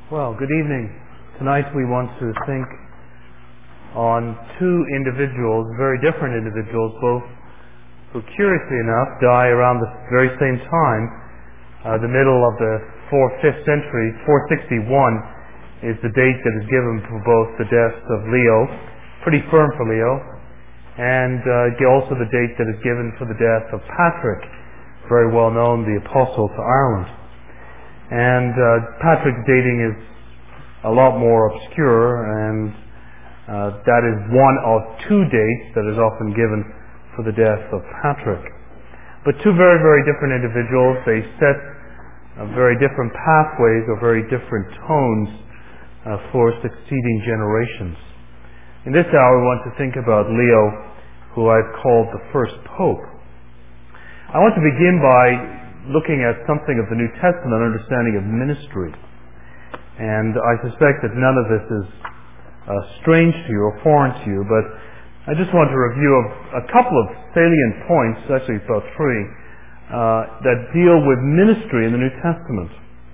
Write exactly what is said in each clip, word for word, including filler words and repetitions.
Well, good evening. Tonight we want to think on two individuals, very different individuals, both who curiously enough die around the very same time, uh, the middle of the fourth, fifth century. four sixty-one is the date that is given for both the deaths of Leo, pretty firm for Leo, and uh, also the date that is given for the death of Patrick, very well known, the apostle to Ireland. And uh, Patrick's dating is a lot more obscure, and uh, that is one of two dates that is often given for the death of Patrick. But two very, very different individuals. They set uh, very different pathways or very different tones uh, for succeeding generations. In this hour, we want to think about Leo, who I've called the first pope. I want to begin by looking at something of the New Testament understanding of ministry. And I suspect that none of this is uh, strange to you or foreign to you, but I just want to review a, a couple of salient points, actually about three, uh, that deal with ministry in the New Testament.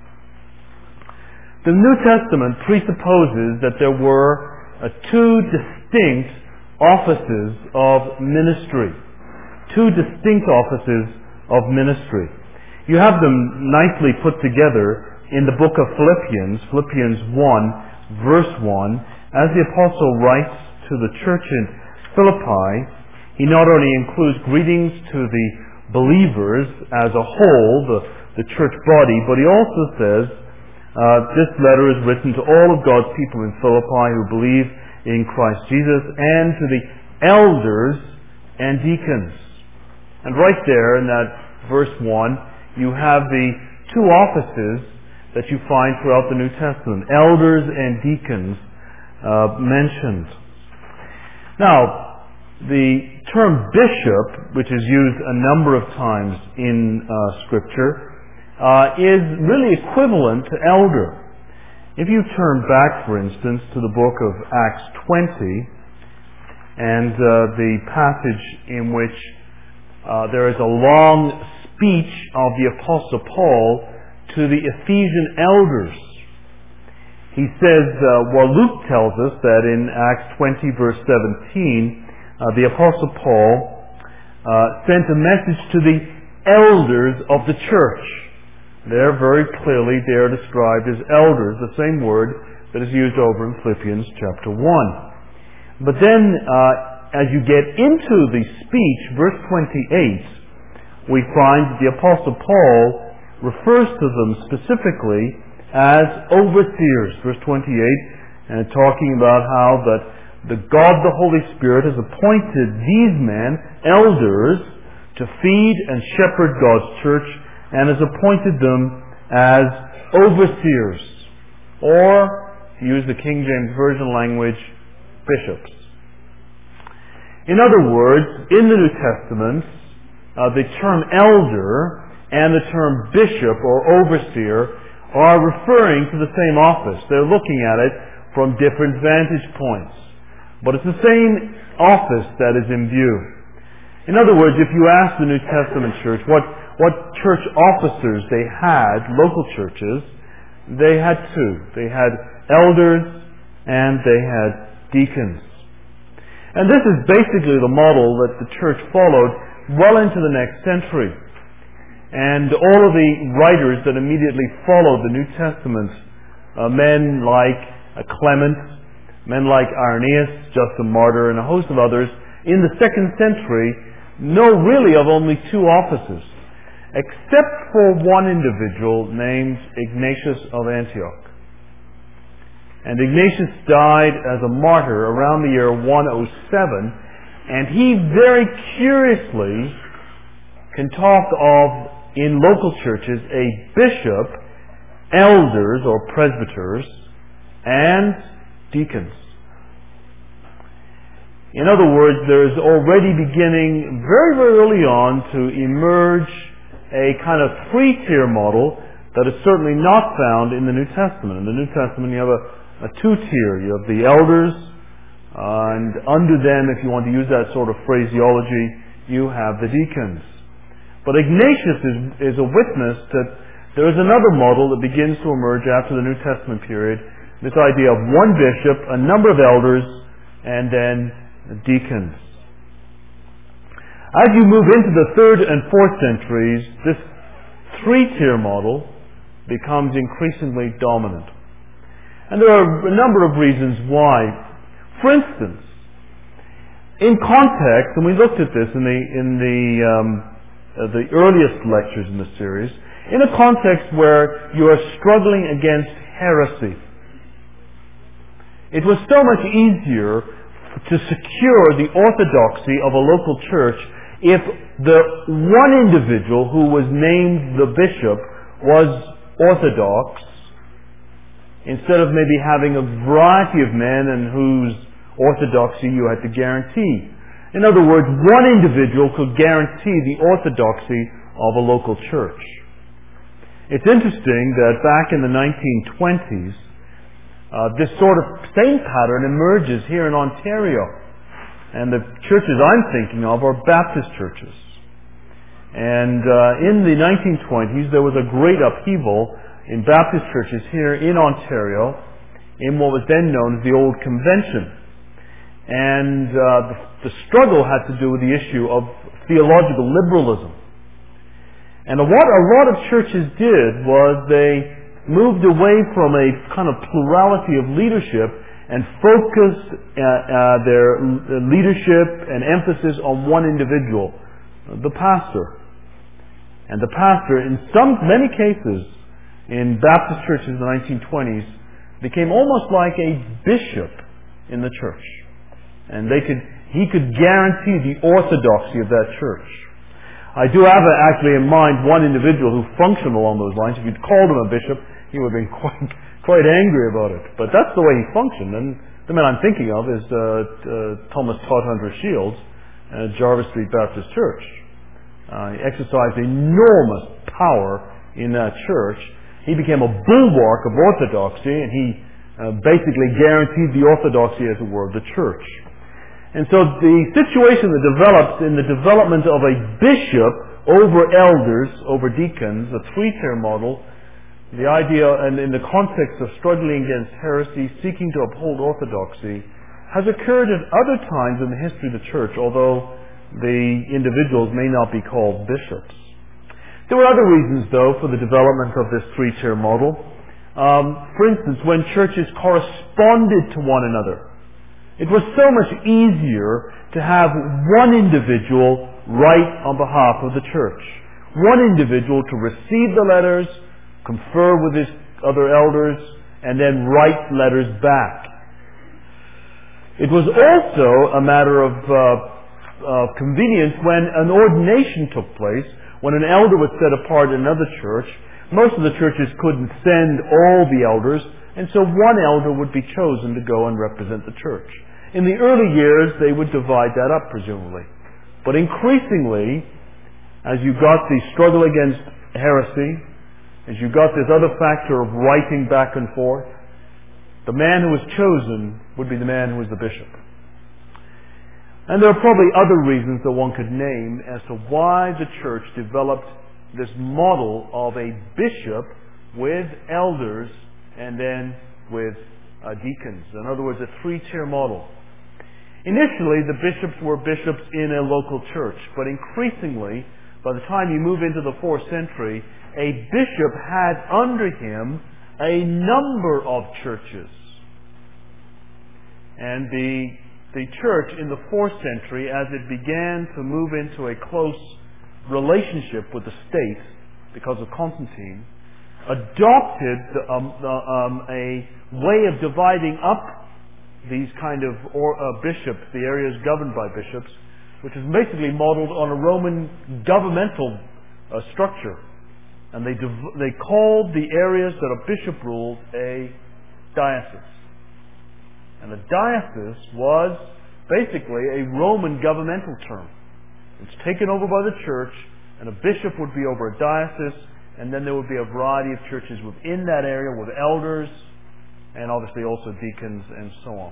The New Testament presupposes that there were uh, two distinct offices of ministry. Two distinct offices of ministry. You have them nicely put together in the book of Philippians, Philippians one, verse one. As the apostle writes to the church in Philippi, he not only includes greetings to the believers as a whole, the, the church body, but he also says, uh, this letter is written to all of God's people in Philippi who believe in Christ Jesus, and to the elders and deacons. And right there in that verse one, you have the two offices that you find throughout the New Testament, elders and deacons uh, mentioned. Now, the term bishop, which is used a number of times in uh, Scripture, uh, is really equivalent to elder. If you turn back, for instance, to the book of Acts twenty, and uh, the passage in which uh, there is a long speech of the Apostle Paul to the Ephesian elders. He says, uh, well, Luke tells us that in Acts twenty, verse seventeen, uh, the Apostle Paul uh, sent a message to the elders of the church. There, very clearly, they are described as elders, the same word that is used over in Philippians chapter one. But then, uh, as you get into the speech, verse twenty-eight, we find that the Apostle Paul refers to them specifically as overseers. Verse twenty-eight, and talking about how that the God the Holy Spirit has appointed these men, elders, to feed and shepherd God's church, and has appointed them as overseers, or, to use the King James Version language, bishops. In other words, in the New Testament, Uh, the term elder and the term bishop or overseer are referring to the same office. They're looking at it from different vantage points. But it's the same office that is in view. In other words, if you ask the New Testament church what, what church officers they had, local churches, they had two. They had elders and they had deacons. And this is basically the model that the church followed well into the next century. And all of the writers that immediately followed the New Testament, uh, men like uh, Clement, men like Irenaeus, Justin Martyr, and a host of others, in the second century, know really of only two offices, except for one individual named Ignatius of Antioch. And Ignatius died as a martyr around the year one oh seven, and he very curiously can talk of, in local churches, a bishop, elders or presbyters, and deacons. In other words, there is already beginning very, very early on to emerge a kind of three-tier model that is certainly not found in the New Testament. In the New Testament you have a, a two-tier. You have the elders, Uh, and under them, if you want to use that sort of phraseology, you have the deacons. But Ignatius is, is a witness that There is another model that begins to emerge after the New Testament period, this idea of one bishop, a number of elders, and then deacons. As you move into the third and fourth centuries, this three-tier model becomes increasingly dominant. And there are a number of reasons why. For instance, in context, and we looked at this in the in the um, uh, the earliest lectures in the series, in a context where you are struggling against heresy, it was so much easier to secure the orthodoxy of a local church if the one individual who was named the bishop was orthodox, instead of maybe having a variety of men and whose orthodoxy you had to guarantee. In other words, one individual could guarantee the orthodoxy of a local church. It's interesting that back in the nineteen twenties, uh, this sort of same pattern emerges here in Ontario. And the churches I'm thinking of are Baptist churches. And uh, in the nineteen twenties, there was a great upheaval in Baptist churches here in Ontario in what was then known as the Old Convention. And uh, the, the struggle had to do with the issue of theological liberalism. And what a lot of churches did was they moved away from a kind of plurality of leadership and focused uh, uh, their leadership and emphasis on one individual, the pastor. And the pastor, in some many cases, in Baptist churches in the nineteen twenties, became almost like a bishop in the church. And they could, he could guarantee the orthodoxy of that church. I do have a, actually in mind one individual who functioned along those lines. If you'd called him a bishop, he would have been quite, quite angry about it. But that's the way he functioned. And the man I'm thinking of is uh, uh, Thomas Todhunter Shields at Jarvis Street Baptist Church. Uh, he exercised enormous power in that church. He became a bulwark of orthodoxy, and he uh, basically guaranteed the orthodoxy, as it were, of the church. And so the situation that develops in the development of a bishop over elders, over deacons, a three-tier model, the idea, and in the context of struggling against heresy, seeking to uphold orthodoxy, has occurred at other times in the history of the church, although the individuals may not be called bishops. There were other reasons, though, for the development of this three-tier model. Um, for instance, when churches corresponded to one another, it was so much easier to have one individual write on behalf of the church. One individual to receive the letters, confer with his other elders, and then write letters back. It was also a matter of, uh, of convenience when an ordination took place, when an elder was set apart in another church. Most of the churches couldn't send all the elders, and so one elder would be chosen to go and represent the church. In the early years, they would divide that up, presumably. But increasingly, as you got the struggle against heresy, as you got this other factor of writing back and forth, the man who was chosen would be the man who was the bishop. And there are probably other reasons that one could name as to why the church developed this model of a bishop with elders and then with uh, deacons. In other words, a three-tier model. Initially, the bishops were bishops in a local church, but increasingly, by the time you move into the fourth century, a bishop had under him a number of churches. And the, the church in the fourth century, as it began to move into a close relationship with the state, because of Constantine, adopted the, um, the, um, a way of dividing up these kind of or, uh, bishops, the areas governed by bishops, which is basically modeled on a Roman governmental uh, structure. And they div- they called the areas that a bishop ruled a diocese. And a diocese was basically a Roman governmental term. It's taken over by the church, and a bishop would be over a diocese, and then there would be a variety of churches within that area with elders, and obviously also deacons and so on.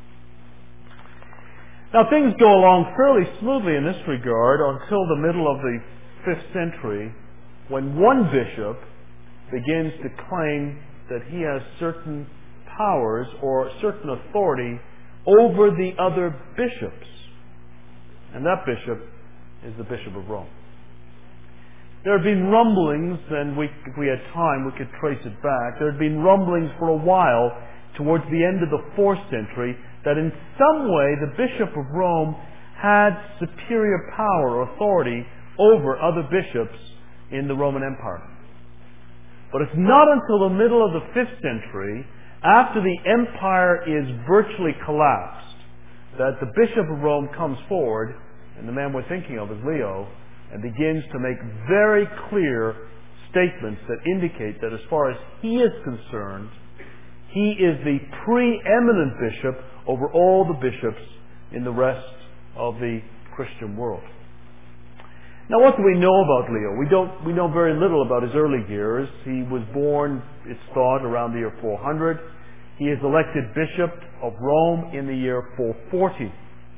Now things go along fairly smoothly in this regard until the middle of the fifth century, when one bishop begins to claim that he has certain powers or certain authority over the other bishops. And that bishop is the Bishop of Rome. There had been rumblings, and we, if we had time, we could trace it back. There had been rumblings for a while, towards the end of the fourth century, that in some way the Bishop of Rome had superior power or authority over other bishops in the Roman Empire. But it's not until the middle of the fifth century, after the empire is virtually collapsed, that the Bishop of Rome comes forward, and the man we're thinking of is Leo, and begins to make very clear statements that indicate that as far as he is concerned, he is the preeminent bishop over all the bishops in the rest of the Christian world. Now, what do we know about Leo? We don't. We know very little about his early years. He was born, it's thought, around the year four hundred. He is elected Bishop of Rome in the year four forty.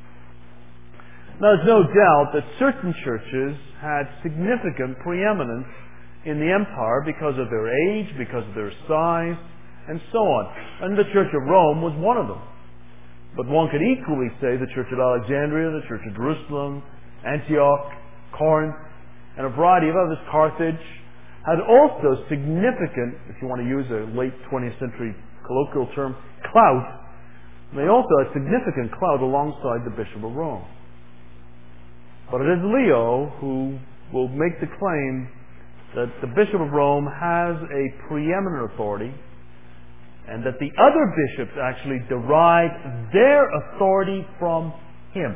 Now, there's no doubt that certain churches had significant preeminence in the empire because of their age, because of their size, and so on. And the Church of Rome was one of them. But one could equally say the Church of Alexandria, the Church of Jerusalem, Antioch, Corinth, and a variety of others, Carthage, had also significant, if you want to use a late twentieth century colloquial term, clout. They also had significant clout alongside the Bishop of Rome. But it is Leo who will make the claim that the Bishop of Rome has a preeminent authority, and that the other bishops actually derive their authority from him.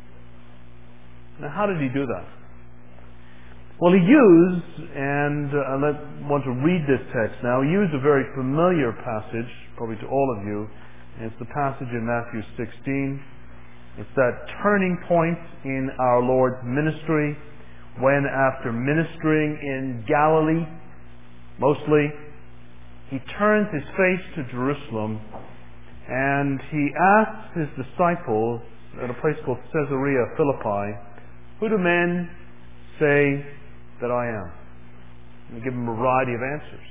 Now, how did he do that? Well, he used, and uh, I want to read this text now, he used a very familiar passage, probably to all of you, and it's the passage in Matthew sixteen. It's that turning point in our Lord's ministry, when after ministering in Galilee, mostly, he turns his face to Jerusalem, and he asks his disciples at a place called Caesarea Philippi, "Who do men say that I am?" And they give him a variety of answers.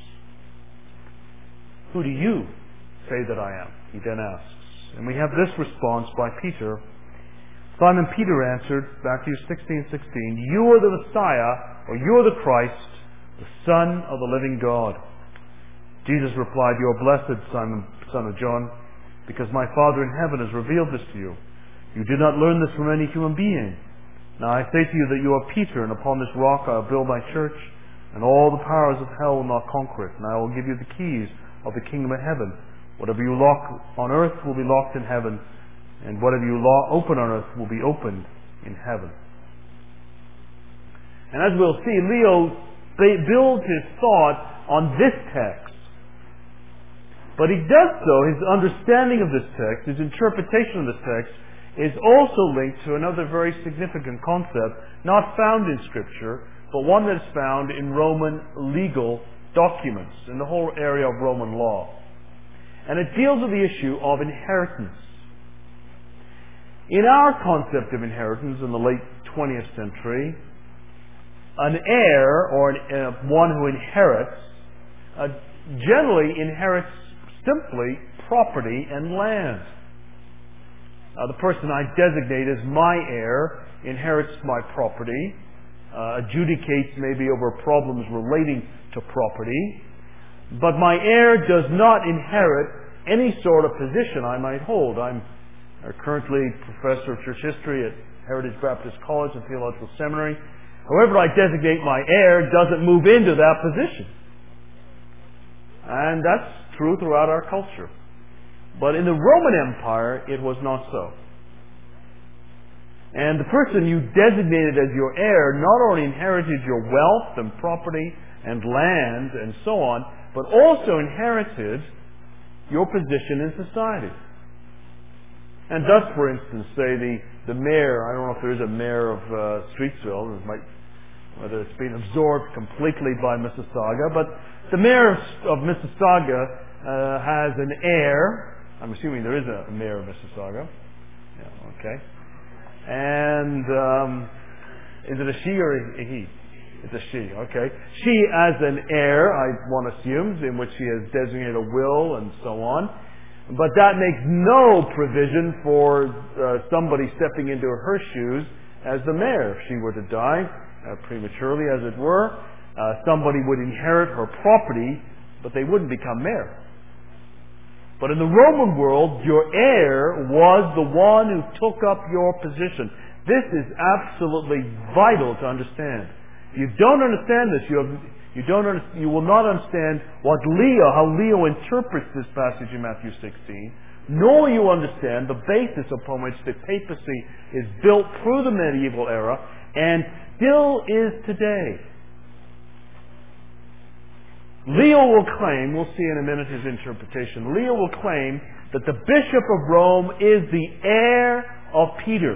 "Who do you say that I am?" he then asks. And we have this response by Peter. Simon Peter answered, Matthew sixteen sixteen, "You are the Messiah, or you are the Christ, the Son of the living God." Jesus replied, "You are blessed, Simon, son of John, because my Father in heaven has revealed this to you. You did not learn this from any human being. Now I say to you that you are Peter, and upon this rock I will build my church, and all the powers of hell will not conquer it. And I will give you the keys of the kingdom of heaven. Whatever you lock on earth will be locked in heaven, and whatever you open on earth will be opened in heaven." And as we'll see, Leo builds his thought on this text. But he does so, his understanding of this text, his interpretation of this text, is also linked to another very significant concept, not found in Scripture, but one that is found in Roman legal documents, in the whole area of Roman law. And it deals with the issue of inheritance. In our concept of inheritance in the late twentieth century, an heir, or an, uh, one who inherits, uh, generally inherits simply property and land. Uh, the person I designate as my heir inherits my property, uh, adjudicates maybe over problems relating to property, but my heir does not inherit any sort of position I might hold. I'm uh, currently professor of church history at Heritage Baptist College and Theological Seminary. However I designate my heir doesn't move into that position. And that's true throughout our culture. But in the Roman Empire, it was not so. And the person you designated as your heir not only inherited your wealth and property and land and so on, but also inherited your position in society. And thus, for instance, say the, the mayor, I don't know if there is a mayor of uh, Streetsville, it might, whether it's been absorbed completely by Mississauga, but the mayor of, of Mississauga uh, has an heir. I'm assuming there is a mayor of Mississauga. Yeah, okay. And um, is it a she or a he? It's a she, okay. She as an heir, I one assumes, in which she has designated a will and so on. But that makes no provision for uh, somebody stepping into her shoes as the mayor. If she were to die uh, prematurely, as it were, uh, somebody would inherit her property, but they wouldn't become mayor. But in the Roman world, your heir was the one who took up your position. This is absolutely vital to understand. If you don't understand this, you have, you don't under, you will not understand what Leo, how Leo interprets this passage in Matthew sixteen, nor you understand the basis upon which the papacy is built through the medieval era and still is today. Leo will claim, we'll see in a minute his interpretation, Leo will claim that the Bishop of Rome is the heir of Peter.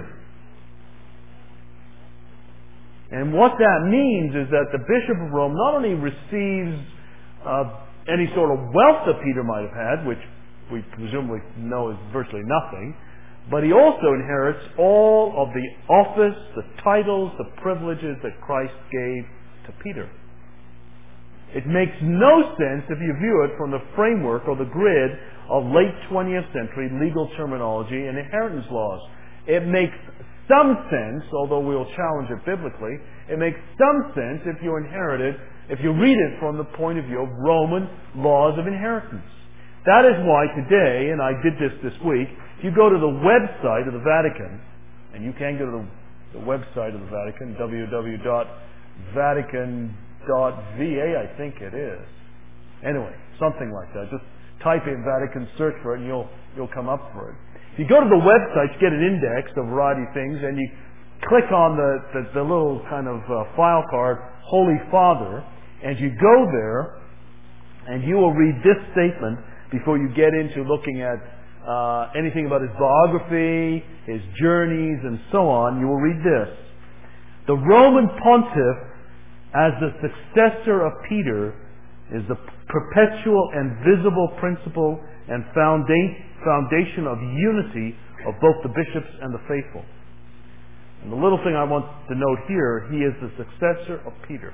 And what that means is that the Bishop of Rome not only receives uh, any sort of wealth that Peter might have had, which we presumably know is virtually nothing, but he also inherits all of the office, the titles, the privileges that Christ gave to Peter. It makes no sense if you view it from the framework or the grid of late twentieth century legal terminology and inheritance laws. It makes some sense, although we'll challenge it biblically, it makes some sense if you inherit it, if you read it from the point of view of Roman laws of inheritance. That is why today, and I did this this week, if you go to the website of the Vatican, and you can go to the, the website of the Vatican, w w w dot vatican dot v a, I think it is. Anyway, something like that. Just type in Vatican, search for it, and you'll you'll come up for it. If you go to the website, you get an index of a variety of things, and you click on the, the, the little kind of uh, file card, Holy Father, and you go there, and you will read this statement before you get into looking at uh, anything about his biography, his journeys, and so on. You will read this. The Roman Pontiff, as the successor of Peter, is the perpetual and visible principle and foundation of unity of both the bishops and the faithful. And the little thing I want to note here, he is the successor of Peter.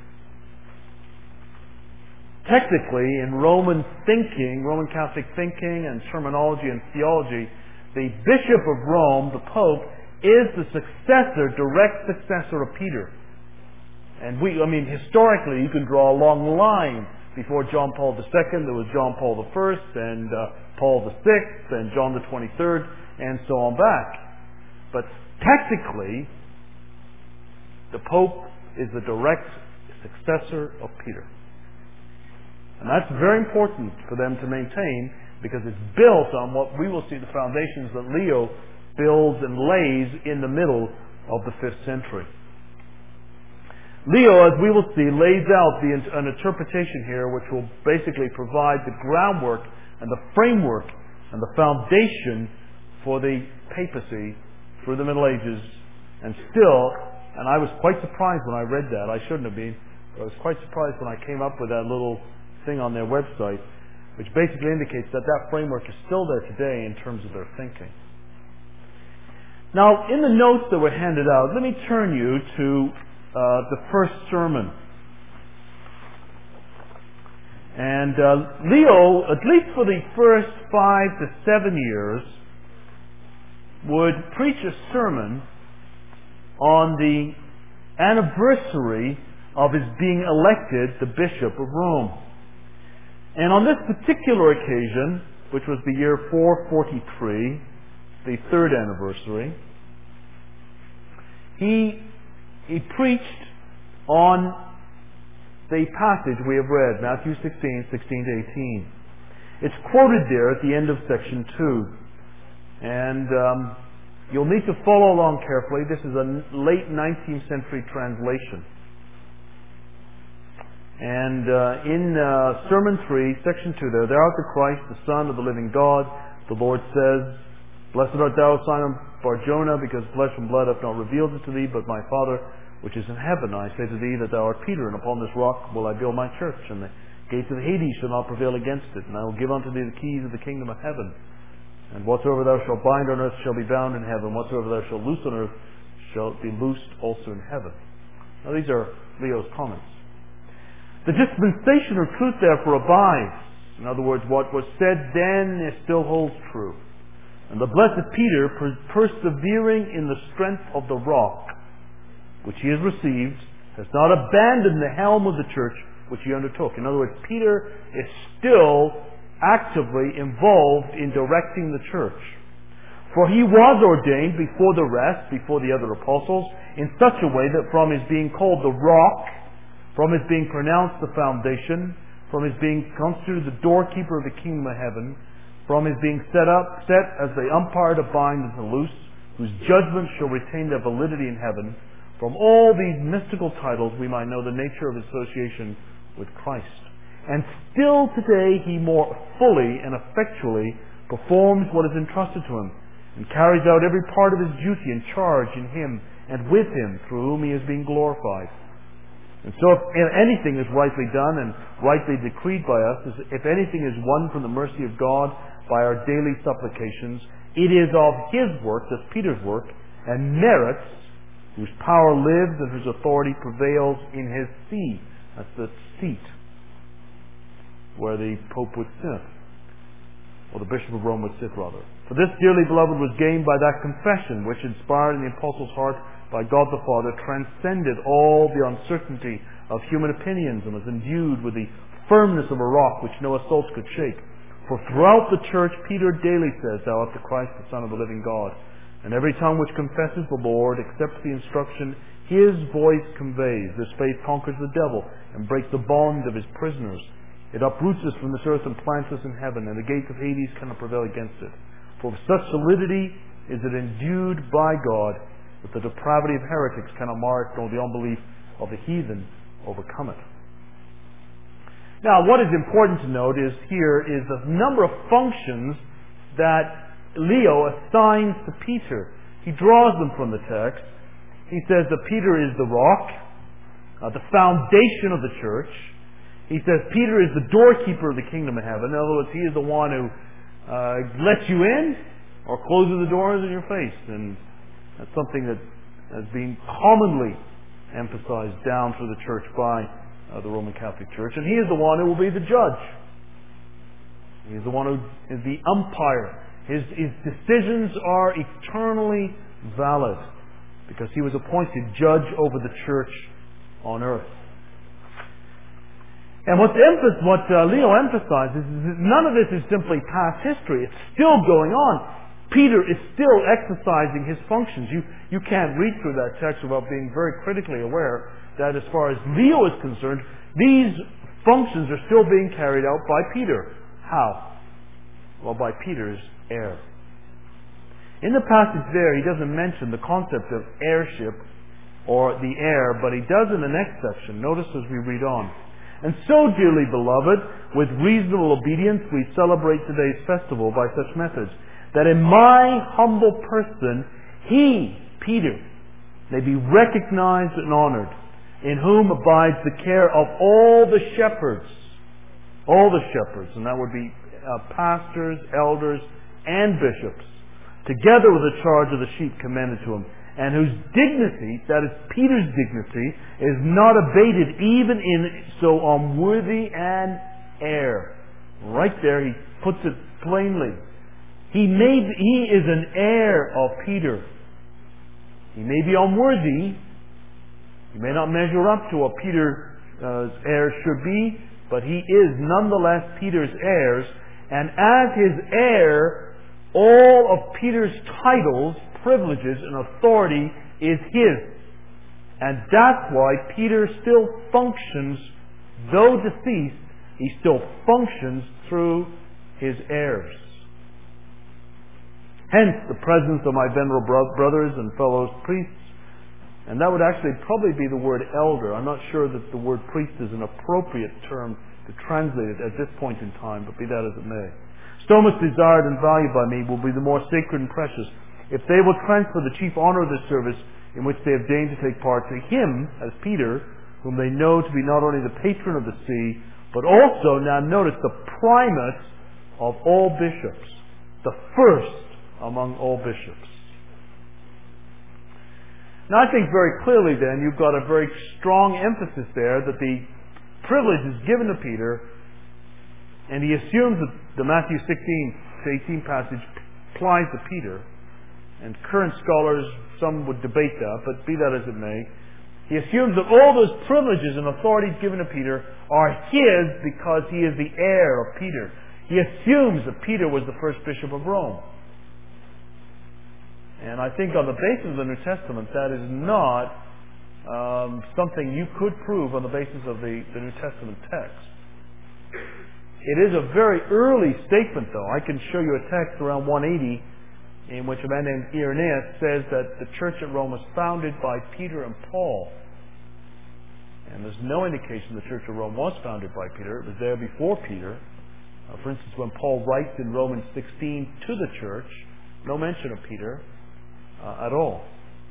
Technically, in Roman thinking, Roman Catholic thinking and terminology and theology, the Bishop of Rome, the Pope, is the successor, direct successor of Peter. And we, I mean, historically, you can draw a long line. Before John Paul the Second, there was John Paul the First, and uh, Paul the Sixth, and John the Twenty-third, and so on back. But technically, the Pope is the direct successor of Peter. And that's very important for them to maintain, because it's built on what we will see the foundations that Leo builds and lays in the middle of the fifth century. Leo, as we will see, lays out the, an interpretation here which will basically provide the groundwork and the framework and the foundation for the papacy through the Middle Ages. And still, and I was quite surprised when I read that, I shouldn't have been, but I was quite surprised when I came up with that little thing on their website, which basically indicates that that framework is still there today in terms of their thinking. Now, in the notes that were handed out, let me turn you to Uh, the first sermon. And uh, Leo, at least for the first five to seven years, would preach a sermon on the anniversary of his being elected the Bishop of Rome. And on this particular occasion, which was the year four forty-three, the third anniversary, he He preached on the passage we have read, Matthew sixteen, sixteen to eighteen. It's quoted there at the end of section two. And um, you'll need to follow along carefully. This is a late nineteenth century translation. And uh, in uh, Sermon three, section two there, Thou art the Christ, the Son of the living God. The Lord says, Blessed art thou, Simon Bar-Jonah, because flesh and blood hath not revealed it to thee, but my Father which is in heaven. I say to thee that thou art Peter, and upon this rock will I build my church, and the gates of Hades shall not prevail against it. And I will give unto thee the keys of the kingdom of heaven. And whatsoever thou shalt bind on earth shall be bound in heaven. Whatsoever thou shalt loose on earth shall be loosed also in heaven. Now these are Leo's comments. The dispensation of truth therefore abides. In other words, what was said then it still holds true. And the blessed Peter, per- persevering in the strength of the rock, which he has received, has not abandoned the helm of the church which he undertook. In other words, Peter is still actively involved in directing the church. For he was ordained before the rest, before the other apostles, in such a way that from his being called the rock, from his being pronounced the foundation, from his being constituted the doorkeeper of the kingdom of heaven, from his being set up, set as the umpire to bind and to loose, whose judgments shall retain their validity in heaven, from all these mystical titles we might know the nature of association with Christ. And still today he more fully and effectually performs what is entrusted to him, and carries out every part of his duty and charge in him and with him, through whom he is being glorified. And so if anything is rightly done and rightly decreed by us, if anything is won from the mercy of God by our daily supplications, it is of his work, that's Peter's work, and merits, whose power lives and whose authority prevails in his see. That's the seat where the Pope would sit, or the Bishop of Rome would sit, rather. For this, dearly beloved, was gained by that confession which, inspired in the Apostle's heart by God the Father, transcended all the uncertainty of human opinions and was endued with the firmness of a rock which no assault could shake. For throughout the church Peter daily says, Thou art the Christ, the Son of the living God. And every tongue which confesses the Lord accepts the instruction his voice conveys. This faith conquers the devil and breaks the bond of his prisoners. It uproots us from this earth and plants us in heaven, and the gates of Hades cannot prevail against it. For with such solidity is it endued by God, that the depravity of heretics cannot mar it, nor the unbelief of the heathen overcome it. Now, what is important to note is here is the number of functions that Leo assigns to Peter. He draws them from the text. He says that Peter is the rock, uh, the foundation of the church. He says Peter is the doorkeeper of the kingdom of heaven. In other words, he is the one who uh, lets you in or closes the doors in your face. And that's something that has been commonly emphasized down through the church by uh, the Roman Catholic Church. And he is the one who will be the judge. He is the one who is the umpire. His, his decisions are eternally valid because he was appointed judge over the church on earth. And what's emph- what uh, Leo emphasizes is that none of this is simply past history. It's still going on. Peter is still exercising his functions. You, you can't read through that text without being very critically aware that as far as Leo is concerned, these functions are still being carried out by Peter. How? Well, by Peter's heir. In the passage there, he doesn't mention the concept of heirship or the heir, but he does in the next section. Notice as we read on. And so, dearly beloved, with reasonable obedience we celebrate today's festival by such methods, that in my humble person he, Peter, may be recognized and honored, in whom abides the care of all the shepherds, all the shepherds, and that would be uh, pastors, elders, and bishops, together with the charge of the sheep commended to him, and whose dignity, that is Peter's dignity, is not abated even in so unworthy an heir. Right there, he puts it plainly. He may, he is an heir of Peter. He may be unworthy. He may not measure up to what Peter's uh, heir should be, but he is nonetheless Peter's heirs. And as his heir, all of Peter's titles, privileges, and authority is his. And that's why Peter still functions, though deceased, he still functions through his heirs. Hence the presence of my venerable bro- brothers and fellow priests. And that would actually probably be the word elder. I'm not sure that the word priest is an appropriate term to translate it at this point in time, but be that as it may. So much desired and valued by me will be the more sacred and precious, if they will transfer the chief honor of this service in which they have deigned to take part to him, as Peter, whom they know to be not only the patron of the see, but also, now notice, the primate of all bishops, the first among all bishops. Now I think very clearly then you've got a very strong emphasis there that the privilege is given to Peter, and he assumes that the Matthew sixteen to eighteen passage applies to Peter. And current scholars, some would debate that, but be that as it may, he assumes that all those privileges and authorities given to Peter are his because he is the heir of Peter. He assumes that Peter was the first bishop of Rome. And I think on the basis of the New Testament, that is not um, something you could prove on the basis of the, the New Testament text. It is a very early statement, though. I can show you a text around one eighty in which a man named Irenaeus says that the church at Rome was founded by Peter and Paul. And there's no indication the church at Rome was founded by Peter. It was there before Peter. Uh, for instance, when Paul writes in Romans sixteen to the church, no mention of Peter uh, at all.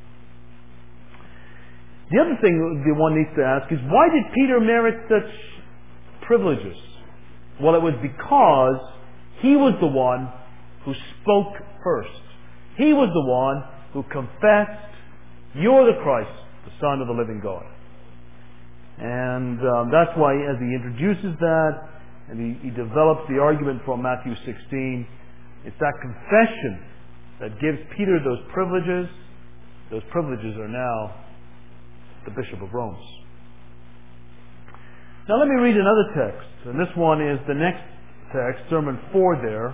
The other thing that one needs to ask is, why did Peter merit such privileges? Well, it was because he was the one who spoke first. He was the one who confessed, "You're the Christ, the Son of the living God." And um, that's why, as he introduces that, and he, he develops the argument from Matthew sixteen, it's that confession that gives Peter those privileges. Those privileges are now the Bishop of Rome's. Now let me read another text, and this one is the next text, Sermon four there.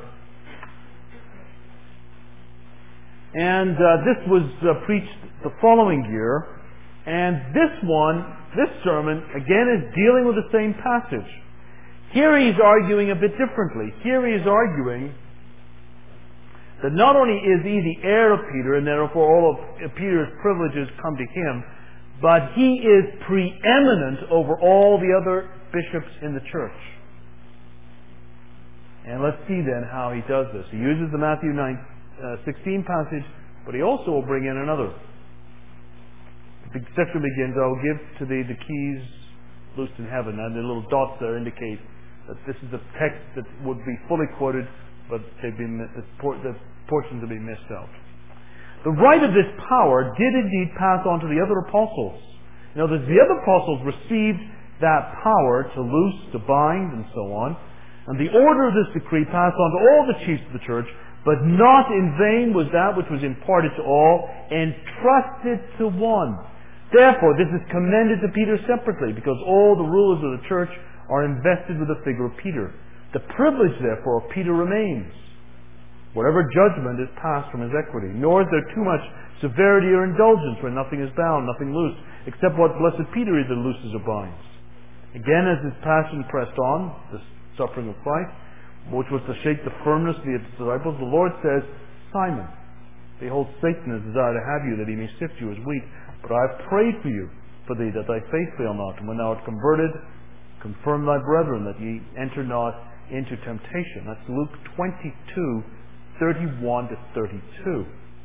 And uh, this was uh, preached the following year. And this one, this sermon, again is dealing with the same passage. Here he's arguing a bit differently. Here he is arguing that not only is he the heir of Peter, and therefore all of Peter's privileges come to him, but he is preeminent over all the other bishops in the church. And let's see then how he does this. He uses the Matthew nine, uh, sixteen passage, but he also will bring in another. The section begins, "I will give to thee the keys loosed in heaven," and the little dots there indicate that this is a text that would be fully quoted, but they've been, the, por- the portions have been missed out. The right of this power did indeed pass on to the other apostles. You know, the other apostles received that power to loose, to bind, and so on. And the order of this decree passed on to all the chiefs of the church, but not in vain was that which was imparted to all, entrusted to one. Therefore, this is commended to Peter separately, because all the rulers of the church are invested with the figure of Peter. The privilege, therefore, of Peter remains. Whatever judgment is passed from his equity. Nor is there too much severity or indulgence, where nothing is bound, nothing loose, except what blessed Peter either looses or binds. Again, as his passion pressed on, the suffering of Christ, which was to shake the firmness of the disciples, the Lord says, "Simon, behold, Satan has desired to have you, that he may sift you as wheat. But I have prayed for you, for thee, that thy faith fail not. And when thou art converted, confirm thy brethren, that ye enter not into temptation." That's Luke twenty-two, thirty-one to thirty-two.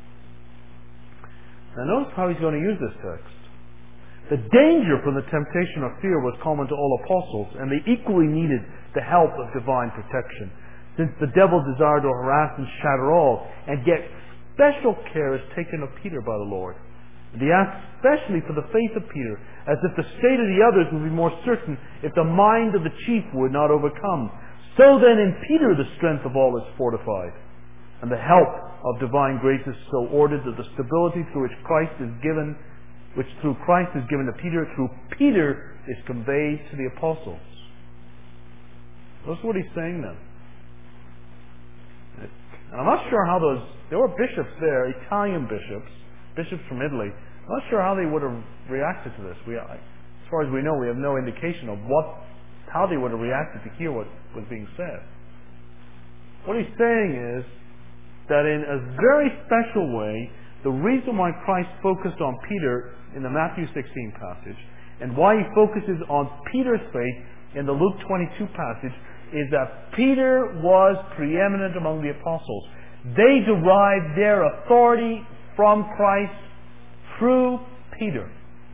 Now notice how he's going to use this text. The danger from the temptation of fear was common to all apostles, and they equally needed the help of divine protection, since the devil desired to harass and shatter all, and yet special care is taken of Peter by the Lord. And he asked especially for the faith of Peter, as if the state of the others would be more certain if the mind of the chief would not overcome. So then in Peter the strength of all is fortified, and the help of divine grace is so ordered that the stability through which Christ is given, which through Christ is given to Peter, through Peter is conveyed to the apostles. That's what he's saying then. And I'm not sure how those, there were bishops there, Italian bishops, bishops from Italy. I'm not sure how they would have reacted to this. We, as far as we know, we have no indication of what, how they would have reacted to hear what was being said. What he's saying is that in a very special way, the reason why Christ focused on Peter in the Matthew sixteen passage, and why he focuses on Peter's faith in the Luke twenty-two passage, is that Peter was preeminent among the apostles. They derived their authority from Christ through Peter.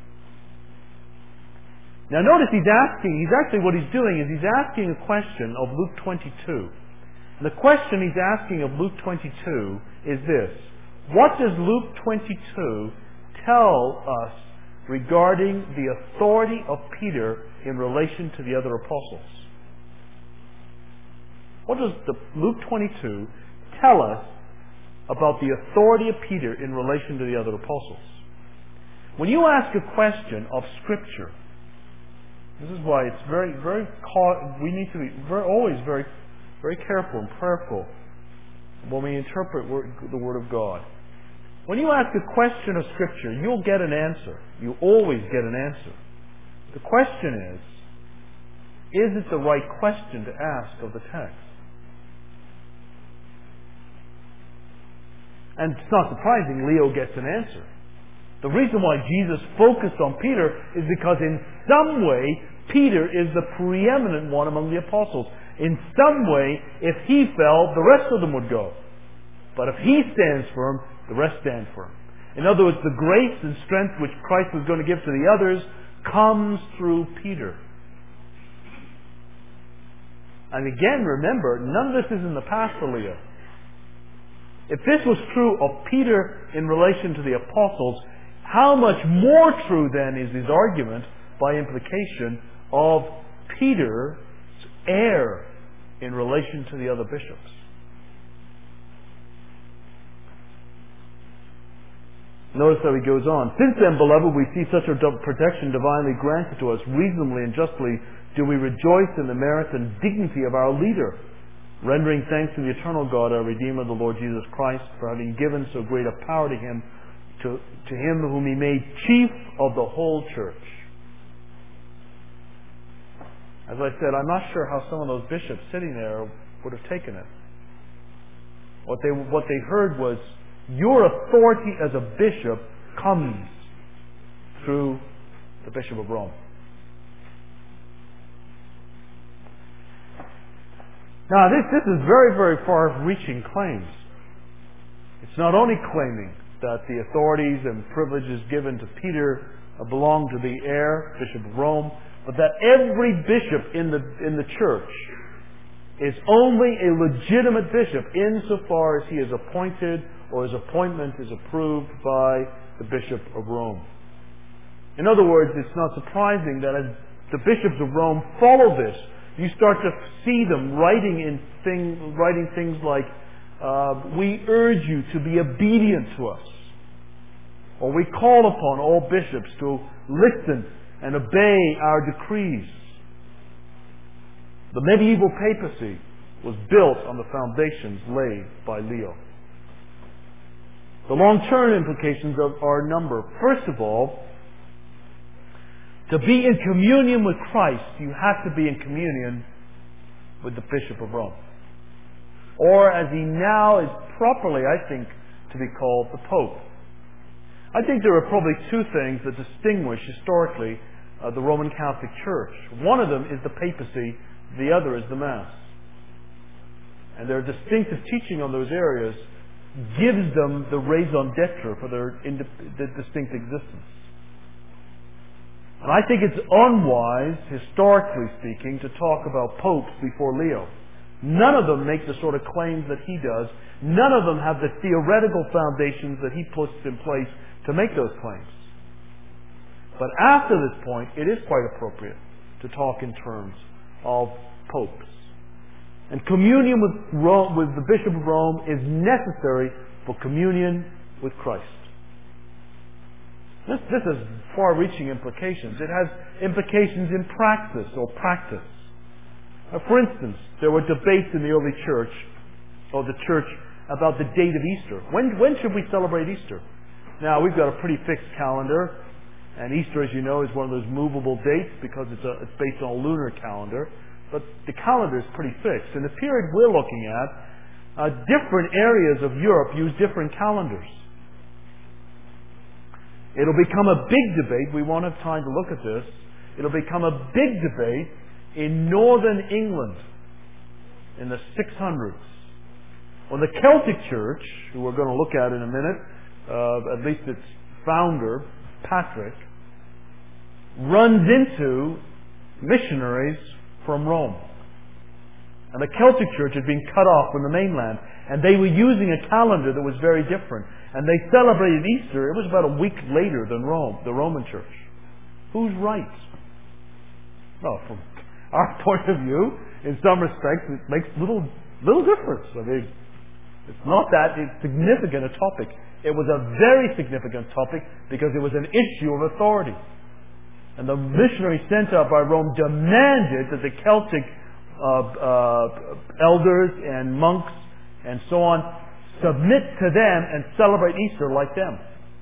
Now notice he's asking, he's actually what he's doing is he's asking a question of Luke twenty-two. And the question he's asking of Luke twenty-two is this: what does Luke twenty-two tell us regarding the authority of Peter in relation to the other apostles? What does the, Luke twenty-two tell us about the authority of Peter in relation to the other apostles? When you ask a question of Scripture, this is why it's very, very, we need to be very, always very, very careful and prayerful when we interpret word, the Word of God. When you ask a question of Scripture, you'll get an answer. You always get an answer. The question is, is it the right question to ask of the text? And it's not surprising Leo gets an answer. The reason why Jesus focused on Peter is because in some way, Peter is the preeminent one among the apostles. In some way, if he fell, the rest of them would go. But if he stands firm, the rest stand firm. In other words, the grace and strength which Christ was going to give to the others comes through Peter. And again, remember, none of this is in the past for Leo. If this was true of Peter in relation to the apostles, how much more true then is his argument, by implication, of Peter's heir in relation to the other bishops? Notice how he goes on. Since then, beloved, we see such a protection divinely granted to us, reasonably and justly do we rejoice in the merit and dignity of our leader, rendering thanks to the eternal God, our Redeemer, the Lord Jesus Christ, for having given so great a power to him, to, to him whom he made chief of the whole church. As I said, I'm not sure how some of those bishops sitting there would have taken it. What they, what they heard was, your authority as a bishop comes through the Bishop of Rome. Now, this, this is very, very far-reaching claims. It's not only claiming that the authorities and privileges given to Peter belong to the heir, Bishop of Rome, but that every bishop in the, in the church is only a legitimate bishop insofar as he is appointed or his appointment is approved by the Bishop of Rome. In other words, it's not surprising that as the bishops of Rome follow this, you start to see them writing in thing, writing things like, uh, we urge you to be obedient to us. Or we call upon all bishops to listen and obey our decrees. The medieval papacy was built on the foundations laid by Leo. The long-term implications of our number. First of all, to be in communion with Christ, you have to be in communion with the Bishop of Rome. Or, as he now is properly, I think, to be called, the Pope. I think there are probably two things that distinguish, historically, uh, the Roman Catholic Church. One of them is the papacy, the other is the Mass. And their distinctive teaching on those areas gives them the raison d'etre for their, indi- their distinct existence. And I think it's unwise, historically speaking, to talk about popes before Leo. None of them make the sort of claims that he does. None of them have the theoretical foundations that he puts in place to make those claims. But after this point, it is quite appropriate to talk in terms of popes. And communion with, Rome, with the Bishop of Rome is necessary for communion with Christ. This, this has far-reaching implications. It has implications in praxis or practice. Uh, for instance, there were debates in the early church, or the church, about the date of Easter. When, when should we celebrate Easter? Now, we've got a pretty fixed calendar, and Easter, as you know, is one of those movable dates because it's, a, it's based on a lunar calendar. But the calendar is pretty fixed. In the period we're looking at, uh, different areas of Europe use different calendars. It'll become a big debate. We won't have time to look at this. It'll become a big debate in northern England in the six hundreds. When the Celtic Church, who we're going to look at in a minute, uh, at least its founder, Patrick, runs into missionaries from Rome. And the Celtic Church had been cut off from the mainland. And they were using a calendar that was very different. And they celebrated Easter, it was about a week later than Rome, the Roman Church. Who's right? Well, from our point of view, in some respects, it makes little, little difference. I mean, it's not that significant a topic. It was a very significant topic because it was an issue of authority. And the missionaries sent out by Rome demanded that the Celtic uh, uh, elders and monks and so on submit to them and celebrate Easter like them.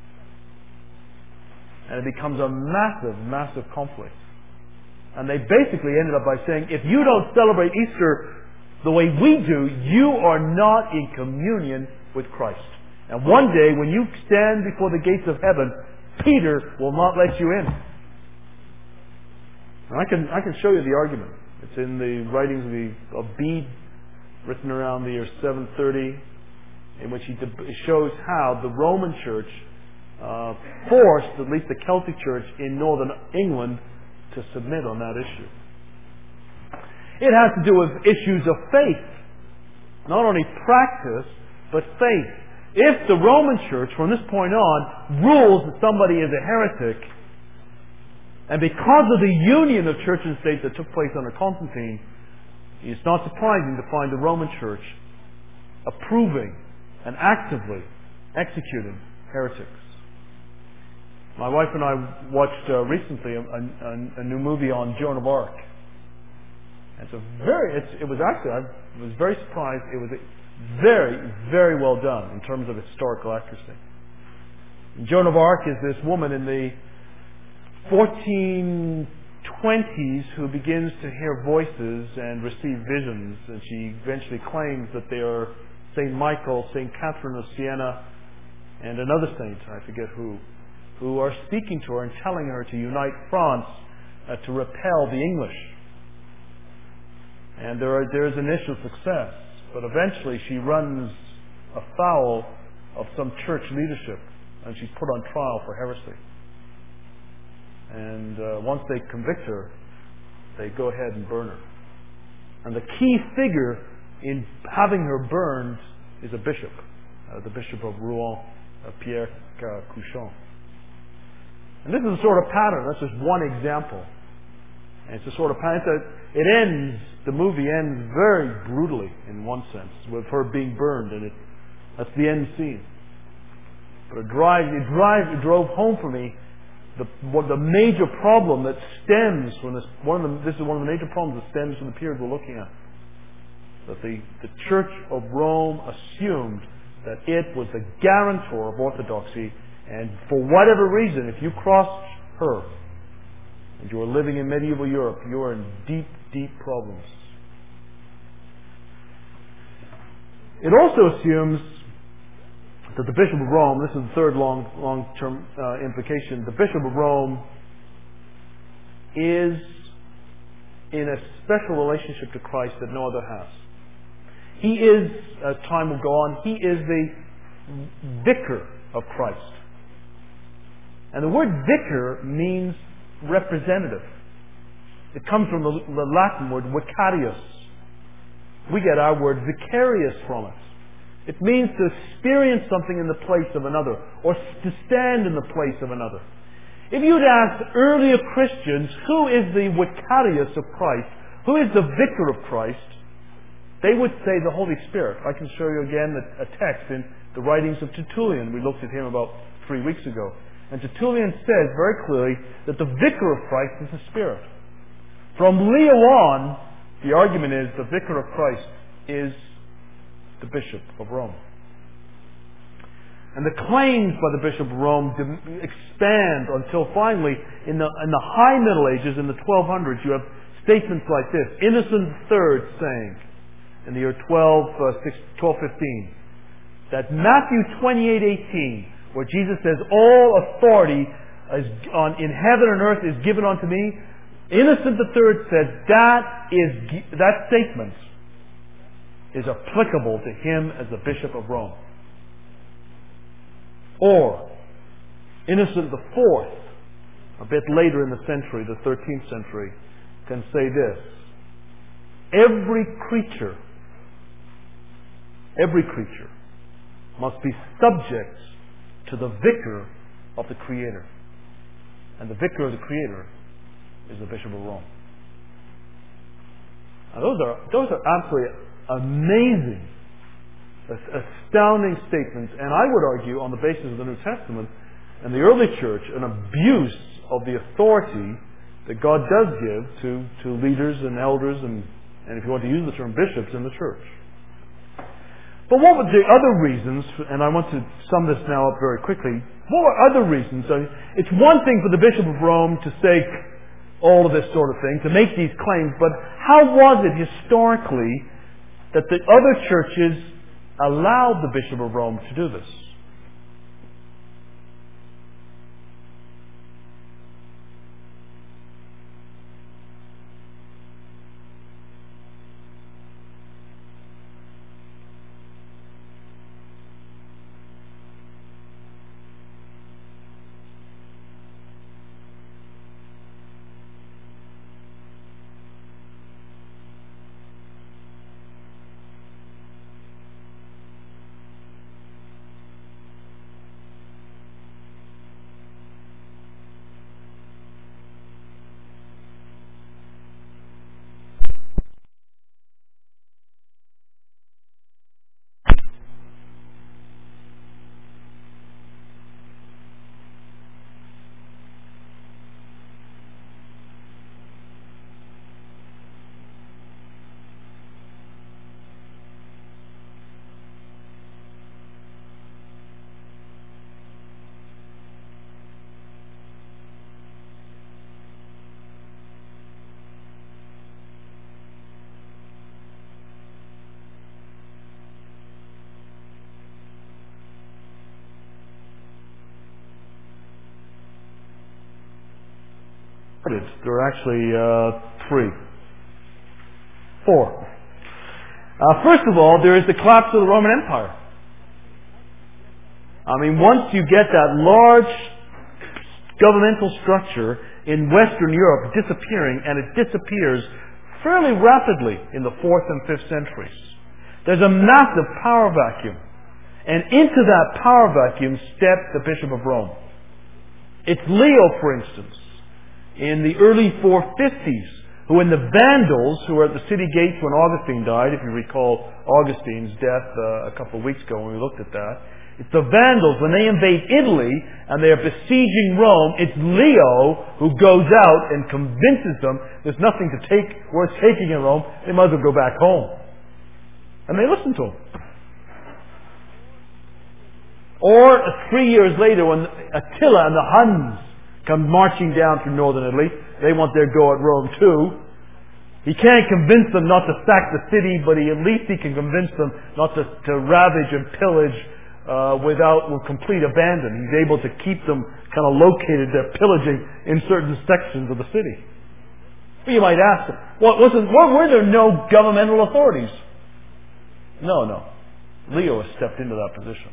And it becomes a massive, massive conflict. And they basically ended up by saying, if you don't celebrate Easter the way we do, you are not in communion with Christ. And one day, when you stand before the gates of heaven, Peter will not let you in. And I can I can show you the argument. It's in the writings of, the, of Bede, written around the year seven thirty, in which he de- shows how the Roman Church uh, forced at least the Celtic Church in northern England to submit on that issue. It has to do with issues of faith. Not only practice, but faith. If the Roman Church, from this point on, rules that somebody is a heretic, and because of the union of church and state that took place under Constantine, it's not surprising to find the Roman Church approving and actively executing heretics. My wife and I watched uh, recently a, a, a new movie on Joan of Arc. It's a very, it's, it was actually, I was very surprised. It was very, very well done in terms of historical accuracy. Joan of Arc is this woman in the fourteen twenties who begins to hear voices and receive visions, and she eventually claims that they are Saint Michael, Saint Catherine of Siena, and another saint, I forget who, who are speaking to her and telling her to unite France uh, to repel the English. And there, are, there is initial success, but eventually she runs afoul of some church leadership, and she's put on trial for heresy. And uh, once they convict her, they go ahead and burn her. And the key figure in having her burned is a bishop, uh, the Bishop of Rouen, uh, Pierre uh, Couchon. And this is a sort of pattern. That's just one example. And it's a sort of pattern. It's a, it ends, the movie ends very brutally in one sense, with her being burned, and it, that's the end scene. But it drives, it drives, it drove home for me the what the major problem that stems from this. One of the, this is one of the major problems that stems from the period we're looking at. That the the Church of Rome assumed that it was the guarantor of orthodoxy, and for whatever reason, if you crossed her and you were living in medieval Europe, you were in deep, deep problems. It also assumes that the Bishop of Rome, this is the third long, long-term uh, implication, the Bishop of Rome is in a special relationship to Christ that no other has. He is, as time will go on, he is the vicar of Christ. And the word vicar means representative. It comes from the, the Latin word vicarius. We get our word vicarious from it. It means to experience something in the place of another, or to stand in the place of another. If you'd asked earlier Christians, who is the vicarius of Christ? Who is the vicar of Christ? They would say the Holy Spirit. I can show you again a text in the writings of Tertullian. We looked at him about three weeks ago. And Tertullian says very clearly that the vicar of Christ is the Spirit. From Leo on, the argument is the vicar of Christ is the Bishop of Rome. And the claims by the Bishop of Rome expand until finally, in the, in the high Middle Ages, in the twelve hundreds, you have statements like this. Innocent the Third saying, in the year twelve fifteen, that Matthew twenty-eight eighteen, where Jesus says, all authority is on, in heaven and earth is given unto me, Innocent the Third said that is that statement is applicable to him as the Bishop of Rome. Or Innocent the Fourth, a bit later in the century, the thirteenth century, can say this: every creature, every creature must be subject to the vicar of the Creator. And the vicar of the Creator is the Bishop of Rome. Now those are, those are absolutely amazing, astounding statements, and I would argue, on the basis of the New Testament and the early church, an abuse of the authority that God does give to, to leaders and elders and, and if you want to use the term, bishops in the church. But what were the other reasons, and I want to sum this now up very quickly, what were other reasons? I mean, it's one thing for the Bishop of Rome to say all of this sort of thing, to make these claims, but how was it historically that the other churches allowed the Bishop of Rome to do this? There are actually uh, three. Four. Uh, first of all, there is the collapse of the Roman Empire. I mean, once you get that large governmental structure in Western Europe disappearing, and it disappears fairly rapidly in the fourth and fifth centuries, there's a massive power vacuum. And into that power vacuum stepped the Bishop of Rome. It's Leo, for instance, in the early four fifties, who when the Vandals, who were at the city gates when Augustine died, if you recall Augustine's death uh, a couple of weeks ago when we looked at that, it's the Vandals, when they invade Italy and they are besieging Rome, it's Leo who goes out and convinces them there's nothing to take worth taking in Rome, they might as well go back home. And they listen to him. Or uh, three years later when Attila and the Huns come marching down through northern Italy. They want their go at Rome too. He can't convince them not to sack the city, but he, at least he can convince them not to, to ravage and pillage uh, without with complete abandon. He's able to keep them kind of located there, pillaging in certain sections of the city. Well, you might ask them, what, wasn't, what, were there no governmental authorities? No, no. Leo has stepped into that position.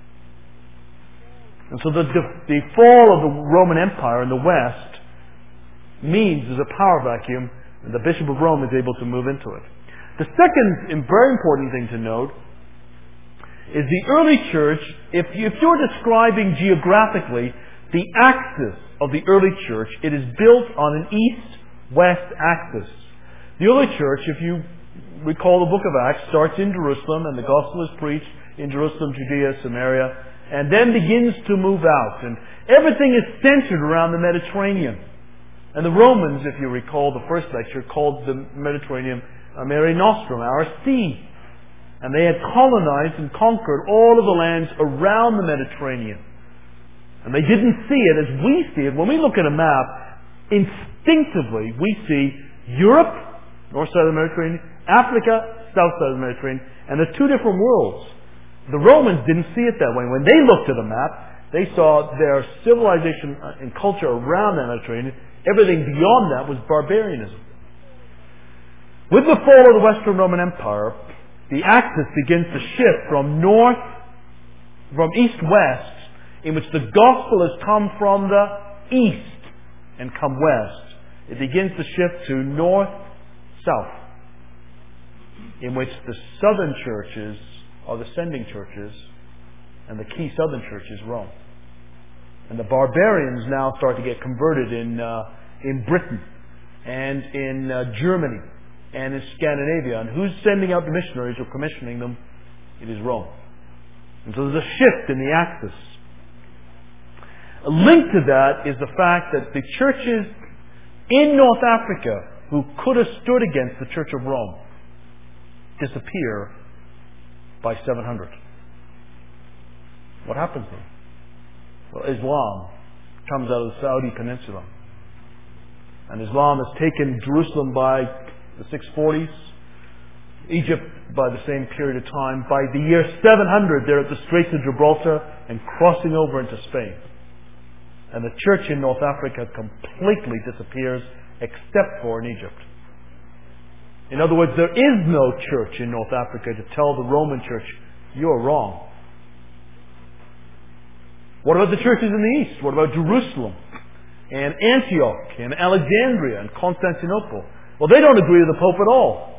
And so the, the, the fall of the Roman Empire in the West means there's a power vacuum, and the Bishop of Rome is able to move into it. The second and very important thing to note is the early church, if, you, if you're describing geographically the axis of the early church, it is built on an east-west axis. The early church, if you recall the book of Acts, starts in Jerusalem, and the gospel is preached in Jerusalem, Judea, Samaria, and then begins to move out. And everything is centered around the Mediterranean. And the Romans, if you recall the first lecture, called the Mediterranean Mare Nostrum, our sea. And they had colonized and conquered all of the lands around the Mediterranean. And they didn't see it as we see it. When we look at a map, instinctively we see Europe, north side of the Mediterranean, Africa, south side of the Mediterranean, and the two different worlds. The Romans didn't see it that way. When they looked at a map, they saw their civilization and culture around the Mediterranean. Everything beyond that was barbarianism. With the fall of the Western Roman Empire, the axis begins to shift from north, from east-west, in which the gospel has come from the east and come west. It begins to shift to north-south. in which the southern churches are the sending churches, and the key southern church is Rome. And the barbarians now start to get converted in uh, in Britain and in uh, Germany and in Scandinavia. And who's sending out the missionaries or commissioning them? It is Rome. And so there's a shift in the axis. A link to that is the fact that the churches in North Africa who could have stood against the Church of Rome disappear by seven hundred. What happens then? Well, Islam comes out of the Saudi Peninsula. And Islam has taken Jerusalem by the six forties, Egypt by the same period of time. By the year seven hundred, they're at the Straits of Gibraltar and crossing over into Spain. And the church in North Africa completely disappears, except for in Egypt. In other words, there is no church in North Africa to tell the Roman church, you're wrong. What about the churches in the East? What about Jerusalem and Antioch and Alexandria and Constantinople? Well, they don't agree with the Pope at all.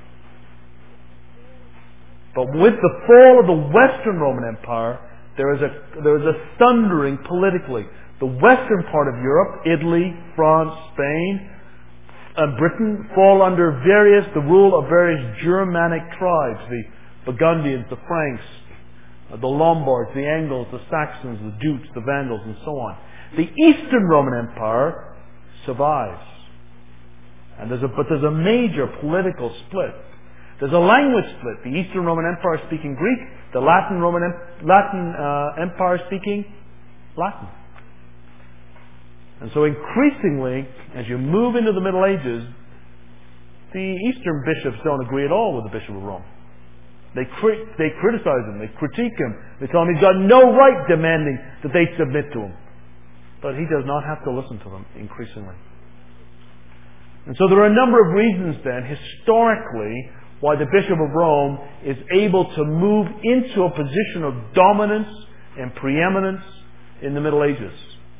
But with the fall of the Western Roman Empire, there is a there is a thundering politically. The western part of Europe, Italy, France, Spain, and Britain, fall under various the rule of various Germanic tribes: the Burgundians, the Franks, the Lombards, the Angles, the Saxons, the Jutes, the Vandals, and so on. The Eastern Roman Empire survives, and there's a but there's a major political split. There's a language split. The Eastern Roman Empire speaking Greek, the Latin Roman Latin uh, Empire speaking Latin. And so increasingly, as you move into the Middle Ages, the Eastern bishops don't agree at all with the Bishop of Rome. They cri- they criticize him. They critique him. They tell him he's got no right demanding that they submit to him. But he does not have to listen to them increasingly. And so there are a number of reasons then, historically, why the Bishop of Rome is able to move into a position of dominance and preeminence in the Middle Ages.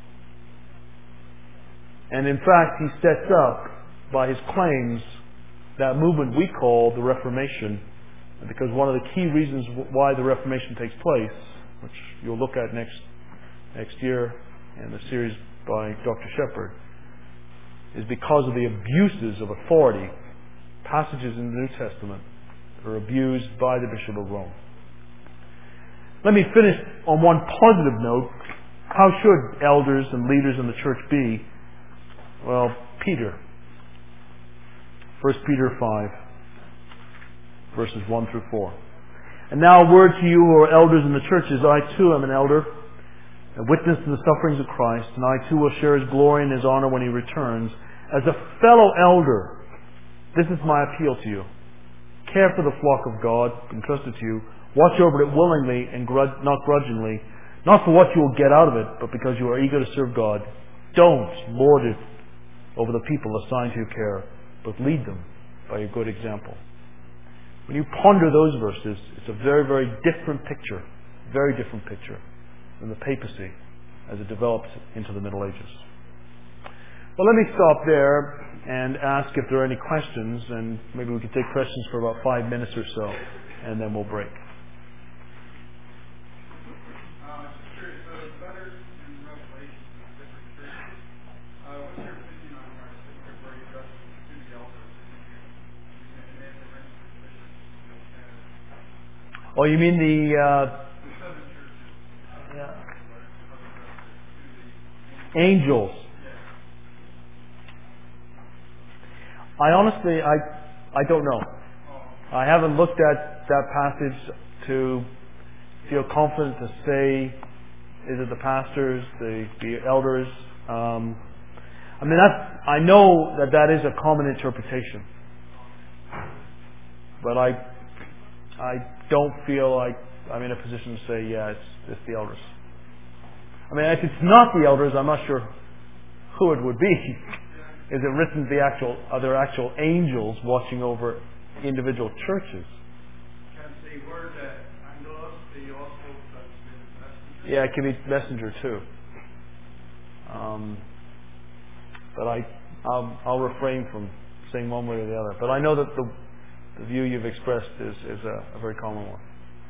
And in fact, he sets up, by his claims, that movement we call the Reformation, because one of the key reasons why the Reformation takes place, which you'll look at next next year in the series by Doctor Shepherd, is because of the abuses of authority, passages in the New Testament that are abused by the Bishop of Rome. Let me finish on one positive note. How should elders and leaders in the church be? Well, Peter. First Peter five, verses one through four. And now a word to you who are elders in the churches. I too am an elder, a witness to the sufferings of Christ, and I too will share his glory and his honor when he returns. As a fellow elder, this is my appeal to you. Care for the flock of God entrusted to you. Watch over it willingly and grud- not grudgingly, not for what you will get out of it, but because you are eager to serve God. Don't lord it over the people assigned to your care, but lead them by your good example. When you ponder those verses, it's a very, very different picture, very different picture than the papacy as it develops into the Middle Ages. Well, let me stop there and ask if there are any questions, and maybe we can take questions for about five minutes or so, and then we'll break. Oh, you mean the uh, yeah. angels? I honestly, I, I don't know. I haven't looked at that passage to feel confident to say, is it the pastors, the, the elders? Um, I mean, that's, I know that that is a common interpretation, but I, I don't feel like I'm in a position to say, yeah, it's, it's the elders. I mean, if it's not the elders, I'm not sure who it would be. Is it written the actual, are there actual angels watching over individual churches? Yeah, it can be messenger too. Um, but I, I'll, I'll refrain from saying one way or the other. But I know that the the view you've expressed is, is a, a very common one.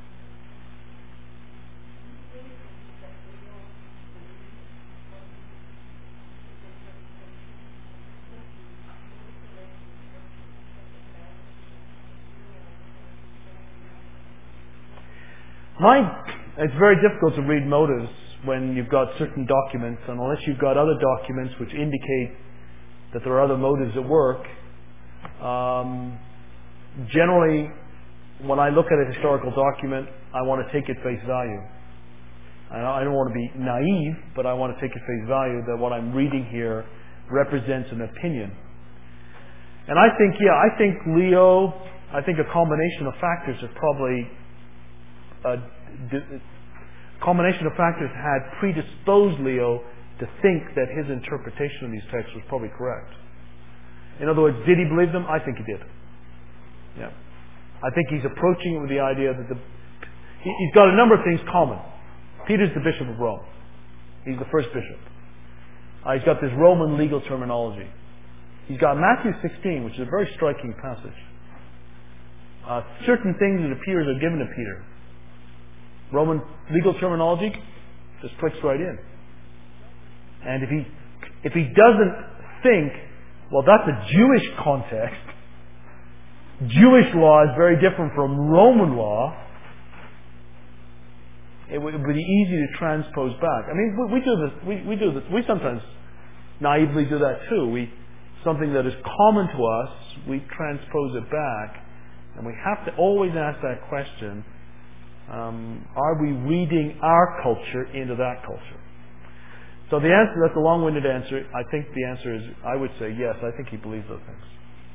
My, it's very difficult to read motives when you've got certain documents, and unless you've got other documents which indicate that there are other motives at work. Um, generally, when I look at a historical document, I want to take it face value. I don't want to be naive, but I want to take at face value that what I'm reading here represents an opinion. And I think, yeah, I think Leo, I think a combination of factors have probably A combination of factors had predisposed Leo to think that his interpretation of these texts was probably correct. In other words, did he believe them? I think he did. Yeah, I think he's approaching it with the idea that the he's got a number of things common. Peter's the Bishop of Rome. He's the first bishop. Uh, he's got this Roman legal terminology. He's got Matthew sixteen, which is a very striking passage. Uh, certain things it appears are given to Peter. Roman legal terminology just clicks right in. And if he if he doesn't think, well, that's a Jewish context, Jewish law is very different from Roman law, it would be easy to transpose back. I mean, we, we do this. We, we do this. We sometimes naively do that too. We something that is common to us, we transpose it back, and we have to always ask that question. Um, are we reading our culture into that culture? So the answer, that's a long-winded answer. I think the answer is, I would say yes, I think he believes those things.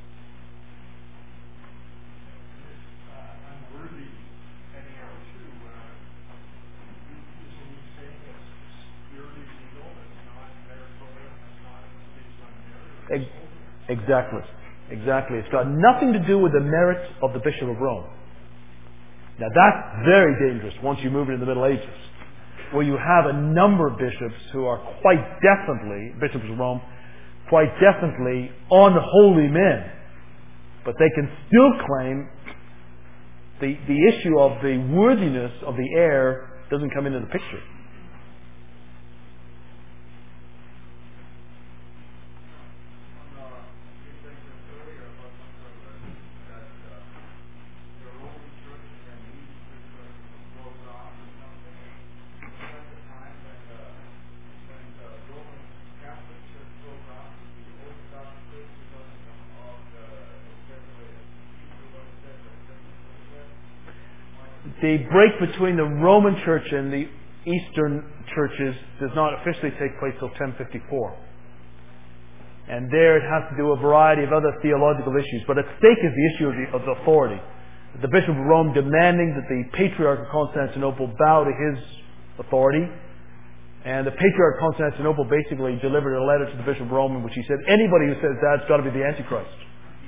Exactly. Exactly. It's got nothing to do with the merits of the Bishop of Rome. Now that's very dangerous once you move into the Middle Ages, where you have a number of bishops who are quite definitely, bishops of Rome, quite definitely unholy men. But they can still claim the, the issue of the worthiness of the heir doesn't come into the picture. The break between the Roman Church and the Eastern churches does not officially take place till ten fifty-four. And there it has to do a variety of other theological issues. But at stake is the issue of, the, of the authority. The Bishop of Rome demanding that the Patriarch of Constantinople bow to his authority. And the Patriarch of Constantinople basically delivered a letter to the Bishop of Rome in which he said, anybody who says that's got to be the Antichrist.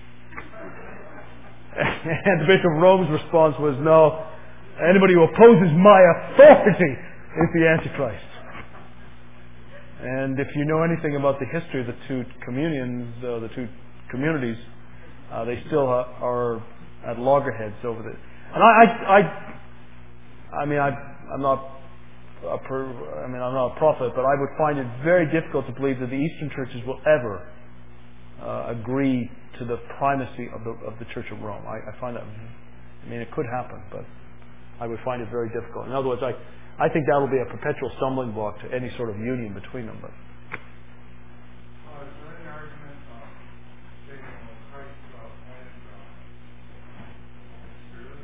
And the Bishop of Rome's response was, no, anybody who opposes my authority is the Antichrist. And if you know anything about the history of the two communions, uh, the two communities, uh, they still uh, are at loggerheads over this. And I, I, I, I mean, I, I'm not, a per, I mean, I'm not a prophet, but I would find it very difficult to believe that the Eastern churches will ever uh, agree to the primacy of the of the Church of Rome. I, I find that, I mean, it could happen, but I would find it very difficult. In other words, I, I think that will be a perpetual stumbling block to any sort of union between them. But uh, is there any argument uh, stating that Christ uh, pointed uh, Spirit?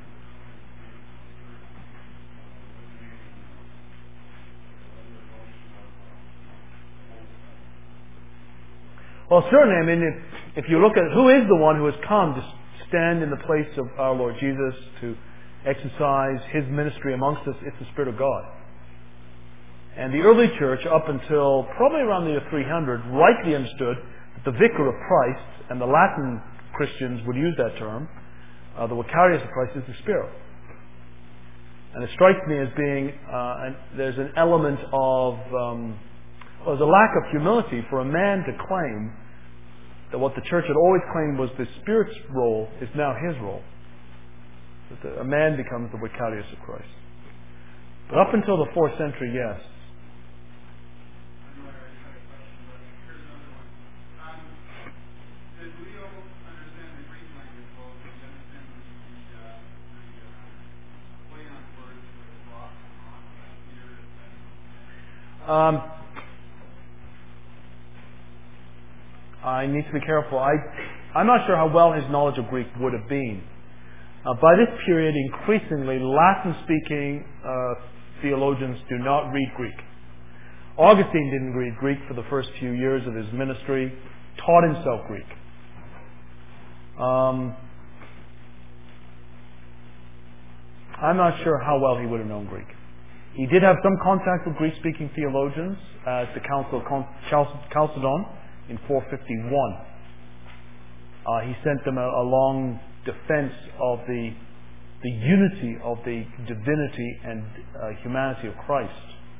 Well, certainly, I mean, if, if you look at who is the one who has come to stand in the place of our Lord Jesus, to exercise his ministry amongst us, it's the Spirit of God. And the early church, up until probably around the year three hundred, rightly understood that the vicar of Christ, and the Latin Christians would use that term, uh, the vicarius of Christ is the Spirit. And it strikes me as being, uh, an, there's an element of, um, well, there's a lack of humility for a man to claim that what the church had always claimed was the Spirit's role is now his role. That the, a man becomes the vicarius of Christ. But up until the fourth century, yes. Um, I need to be careful. I, I'm not sure how well his knowledge of Greek would have been. Uh, by this period, increasingly, Latin-speaking uh, theologians do not read Greek. Augustine didn't read Greek for the first few years of his ministry, taught himself Greek. Um, I'm not sure how well he would have known Greek. He did have some contact with Greek-speaking theologians at the Council of Chalcedon in four fifty-one. Uh, he sent them a, a long defense of the, the unity of the divinity and uh, humanity of Christ.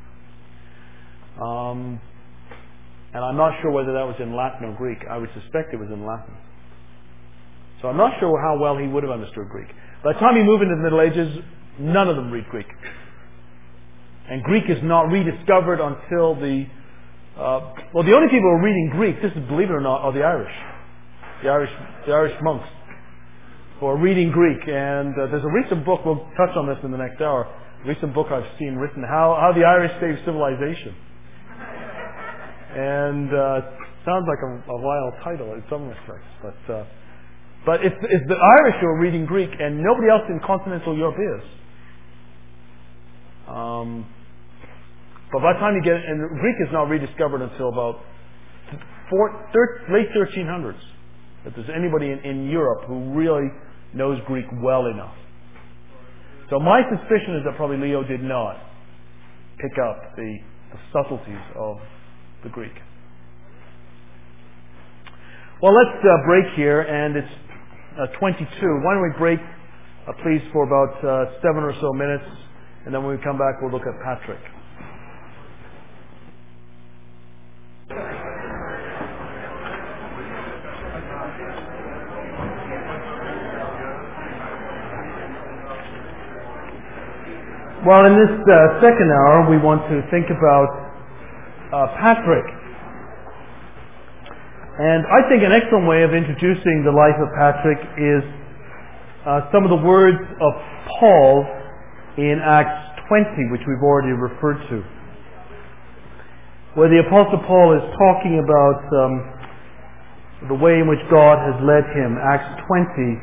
Um, and I'm not sure whether that was in Latin or Greek. I would suspect it was in Latin. So I'm not sure how well he would have understood Greek. By the time he moved into the Middle Ages, none of them read Greek. And Greek is not rediscovered until the... Uh, well, the only people who are reading Greek, this is, believe it or not, are the Irish. The Irish, the Irish monks who are reading Greek. And uh, there's a recent book, we'll touch on this in the next hour, a recent book I've seen written, How, How the Irish Saved Civilization. And uh, sounds like a, a wild title in some respects. But, uh, but it's, it's the Irish who are reading Greek, and nobody else in continental Europe is. Um, but by the time you get, and Greek is not rediscovered until about four, thir, late thirteen hundreds. That there's anybody in, in Europe who really knows Greek well enough. So my suspicion is that probably Leo did not pick up the, the subtleties of the Greek. Well, let's uh, break here, and it's uh, twenty-two. Why don't we break, uh, please, for about uh, seven or so minutes. And then when we come back, we'll look at Patrick. Well, in this uh, second hour, we want to think about uh, Patrick. And I think an excellent way of introducing the life of Patrick is uh, some of the words of Paul in Acts twenty, which we've already referred to, where the Apostle Paul is talking about um, the way in which God has led him. Acts twenty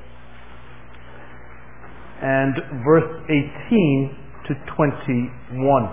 and verse eighteen to twenty-one.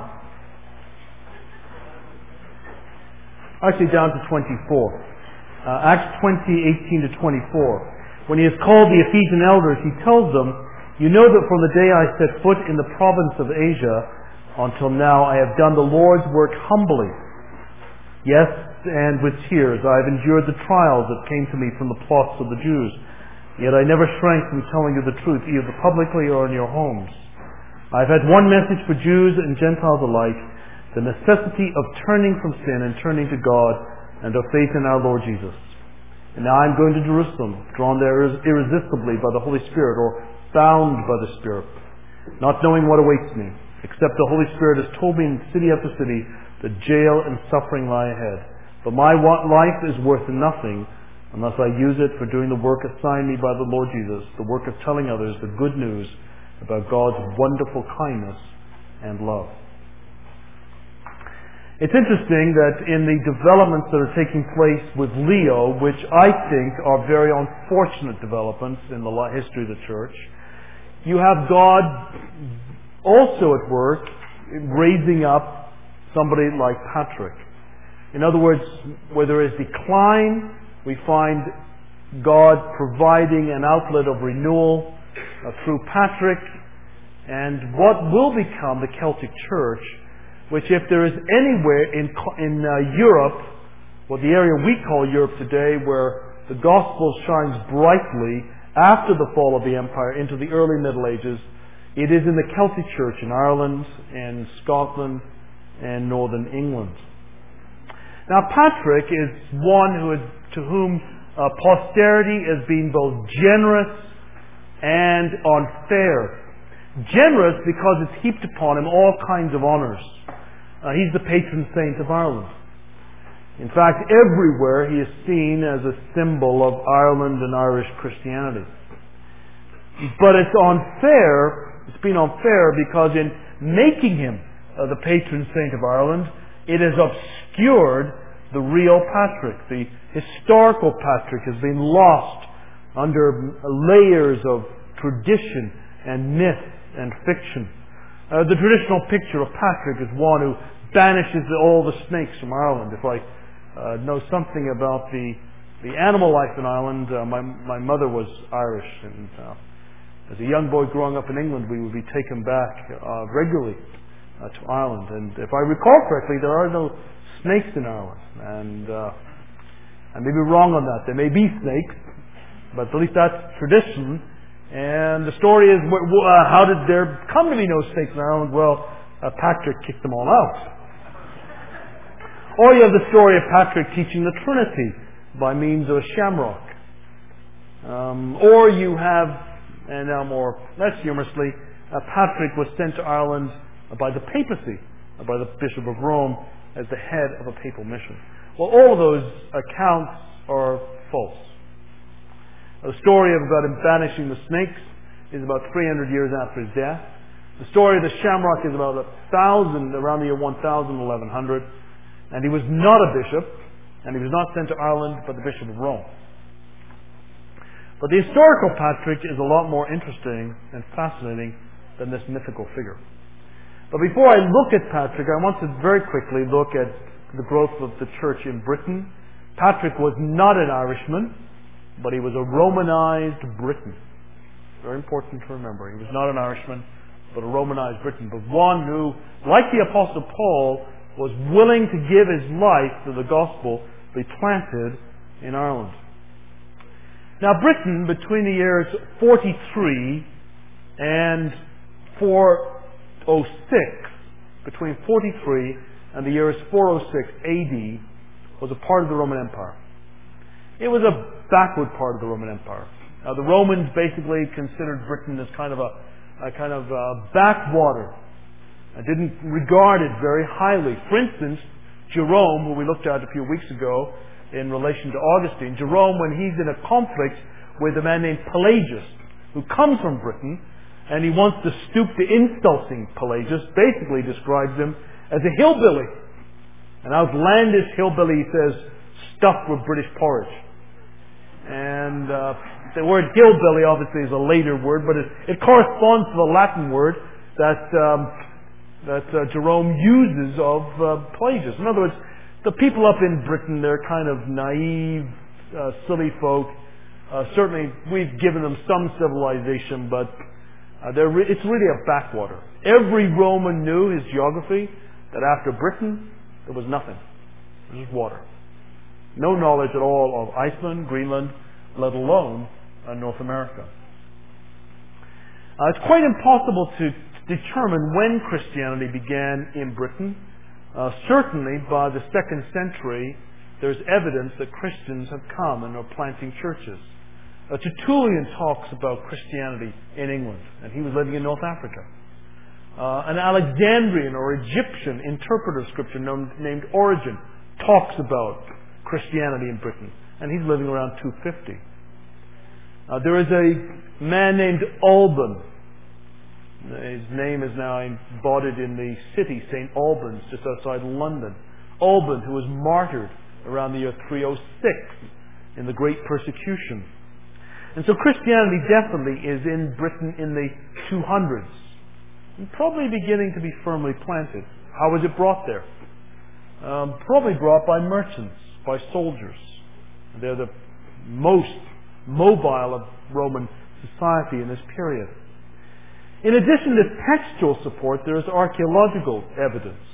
Actually down to twenty-four. Uh, Acts twenty, eighteen to twenty-four. When he has called the Ephesian elders, he tells them, "You know that from the day I set foot in the province of Asia until now I have done the Lord's work humbly. Yes, and with tears I have endured the trials that came to me from the plots of the Jews. Yet I never shrank from telling you the truth, either publicly or in your homes. I have had one message for Jews and Gentiles alike, the necessity of turning from sin and turning to God and of faith in our Lord Jesus. And now I am going to Jerusalem, drawn there irresistibly by the Holy Spirit, or bound by the Spirit, not knowing what awaits me, except the Holy Spirit has told me in city after city that jail and suffering lie ahead. But my life is worth nothing unless I use it for doing the work assigned me by the Lord Jesus, the work of telling others the good news about God's wonderful kindness and love." It's interesting that in the developments that are taking place with Leo, which I think are very unfortunate developments in the history of the church, you have God also at work raising up somebody like Patrick. In other words, where there is decline, we find God providing an outlet of renewal uh, through Patrick, and what will become the Celtic Church, which, if there is anywhere in in uh, Europe, well, the area we call Europe today, where the gospel shines brightly after the fall of the empire into the early Middle Ages, it is in the Celtic Church in Ireland and Scotland and Northern England. Now, Patrick is one who is, to whom uh, posterity has been both generous and unfair. Generous because it's heaped upon him all kinds of honours. Uh, he's the patron saint of Ireland. In fact, everywhere he is seen as a symbol of Ireland and Irish Christianity. But it's unfair, it's been unfair because in making him uh, the patron saint of Ireland, it has obscured the real Patrick. The historical Patrick has been lost under layers of tradition and myth and fiction. Uh, the traditional picture of Patrick is one who banishes all the snakes from Ireland. If I uh, know something about the the animal life in Ireland, uh, my my mother was Irish, and uh, as a young boy growing up in England, we would be taken back uh, regularly uh, to Ireland. And if I recall correctly, there are no snakes in Ireland. And uh, I may be wrong on that. There may be snakes, but at least that's tradition. And the story is, uh, how did there come to be no snakes in Ireland? Well, uh, Patrick kicked them all out. Or you have the story of Patrick teaching the Trinity by means of a shamrock. Um, or you have, and now more less humorously, uh, Patrick was sent to Ireland by the papacy, uh, by the Bishop of Rome, as the head of a papal mission. Well, all of those accounts are false. The story of about him banishing the snakes is about three hundred years after his death. The story of the shamrock is about a thousand, around the year one thousand, eleven hundred. And he was not a bishop, and he was not sent to Ireland, but the Bishop of Rome. But the historical Patrick is a lot more interesting and fascinating than this mythical figure. But before I look at Patrick, I want to very quickly look at the growth of the church in Britain. Patrick was not an Irishman, but he was a Romanized Briton. Very important to remember. He was not an Irishman, but a Romanized Briton. But one who, like the Apostle Paul, was willing to give his life to the gospel, be planted in Ireland. Now, Britain, between the years forty-three and four oh six, between forty-three and the years four oh six A D, was a part of the Roman Empire. It was a backward part of the Roman Empire. Now, the Romans basically considered Britain as kind of a, a kind of a backwater. I didn't regard it very highly. For instance, Jerome, who we looked at a few weeks ago in relation to Augustine, Jerome, when he's in a conflict with a man named Pelagius, who comes from Britain, and he wants to stoop to insulting Pelagius, basically describes him as a hillbilly. An outlandish hillbilly, he says, stuffed with British porridge. And uh, the word hillbilly obviously is a later word, but it, it corresponds to the Latin word that um, that uh, Jerome uses of uh, Pelagius. In other words, the people up in Britain, they're kind of naive, uh, silly folk. Uh, certainly, we've given them some civilization, but uh, they're re- it's really a backwater. Every Roman knew his geography, that after Britain, there was nothing. There was just water. No knowledge at all of Iceland, Greenland, let alone uh, North America. Uh, it's quite impossible to determine when Christianity began in Britain. Uh, certainly, by the second century, there's evidence that Christians have come and are planting churches. Uh, Tertullian talks about Christianity in England, and he was living in North Africa. Uh, an Alexandrian or Egyptian interpreter of Scripture known, named Origen talks about Christianity in Britain, and he's living around two fifty. Uh, there is a man named Alban. His name is now embodied in the city, Saint Albans, just outside London. Alban, who was martyred around the year three oh six in the Great Persecution. And so Christianity definitely is in Britain in the two hundreds, and probably beginning to be firmly planted. How was it brought there? Um, probably brought by merchants, by soldiers. They're the most mobile of Roman society in this period. In addition to textual support, there is archaeological evidence.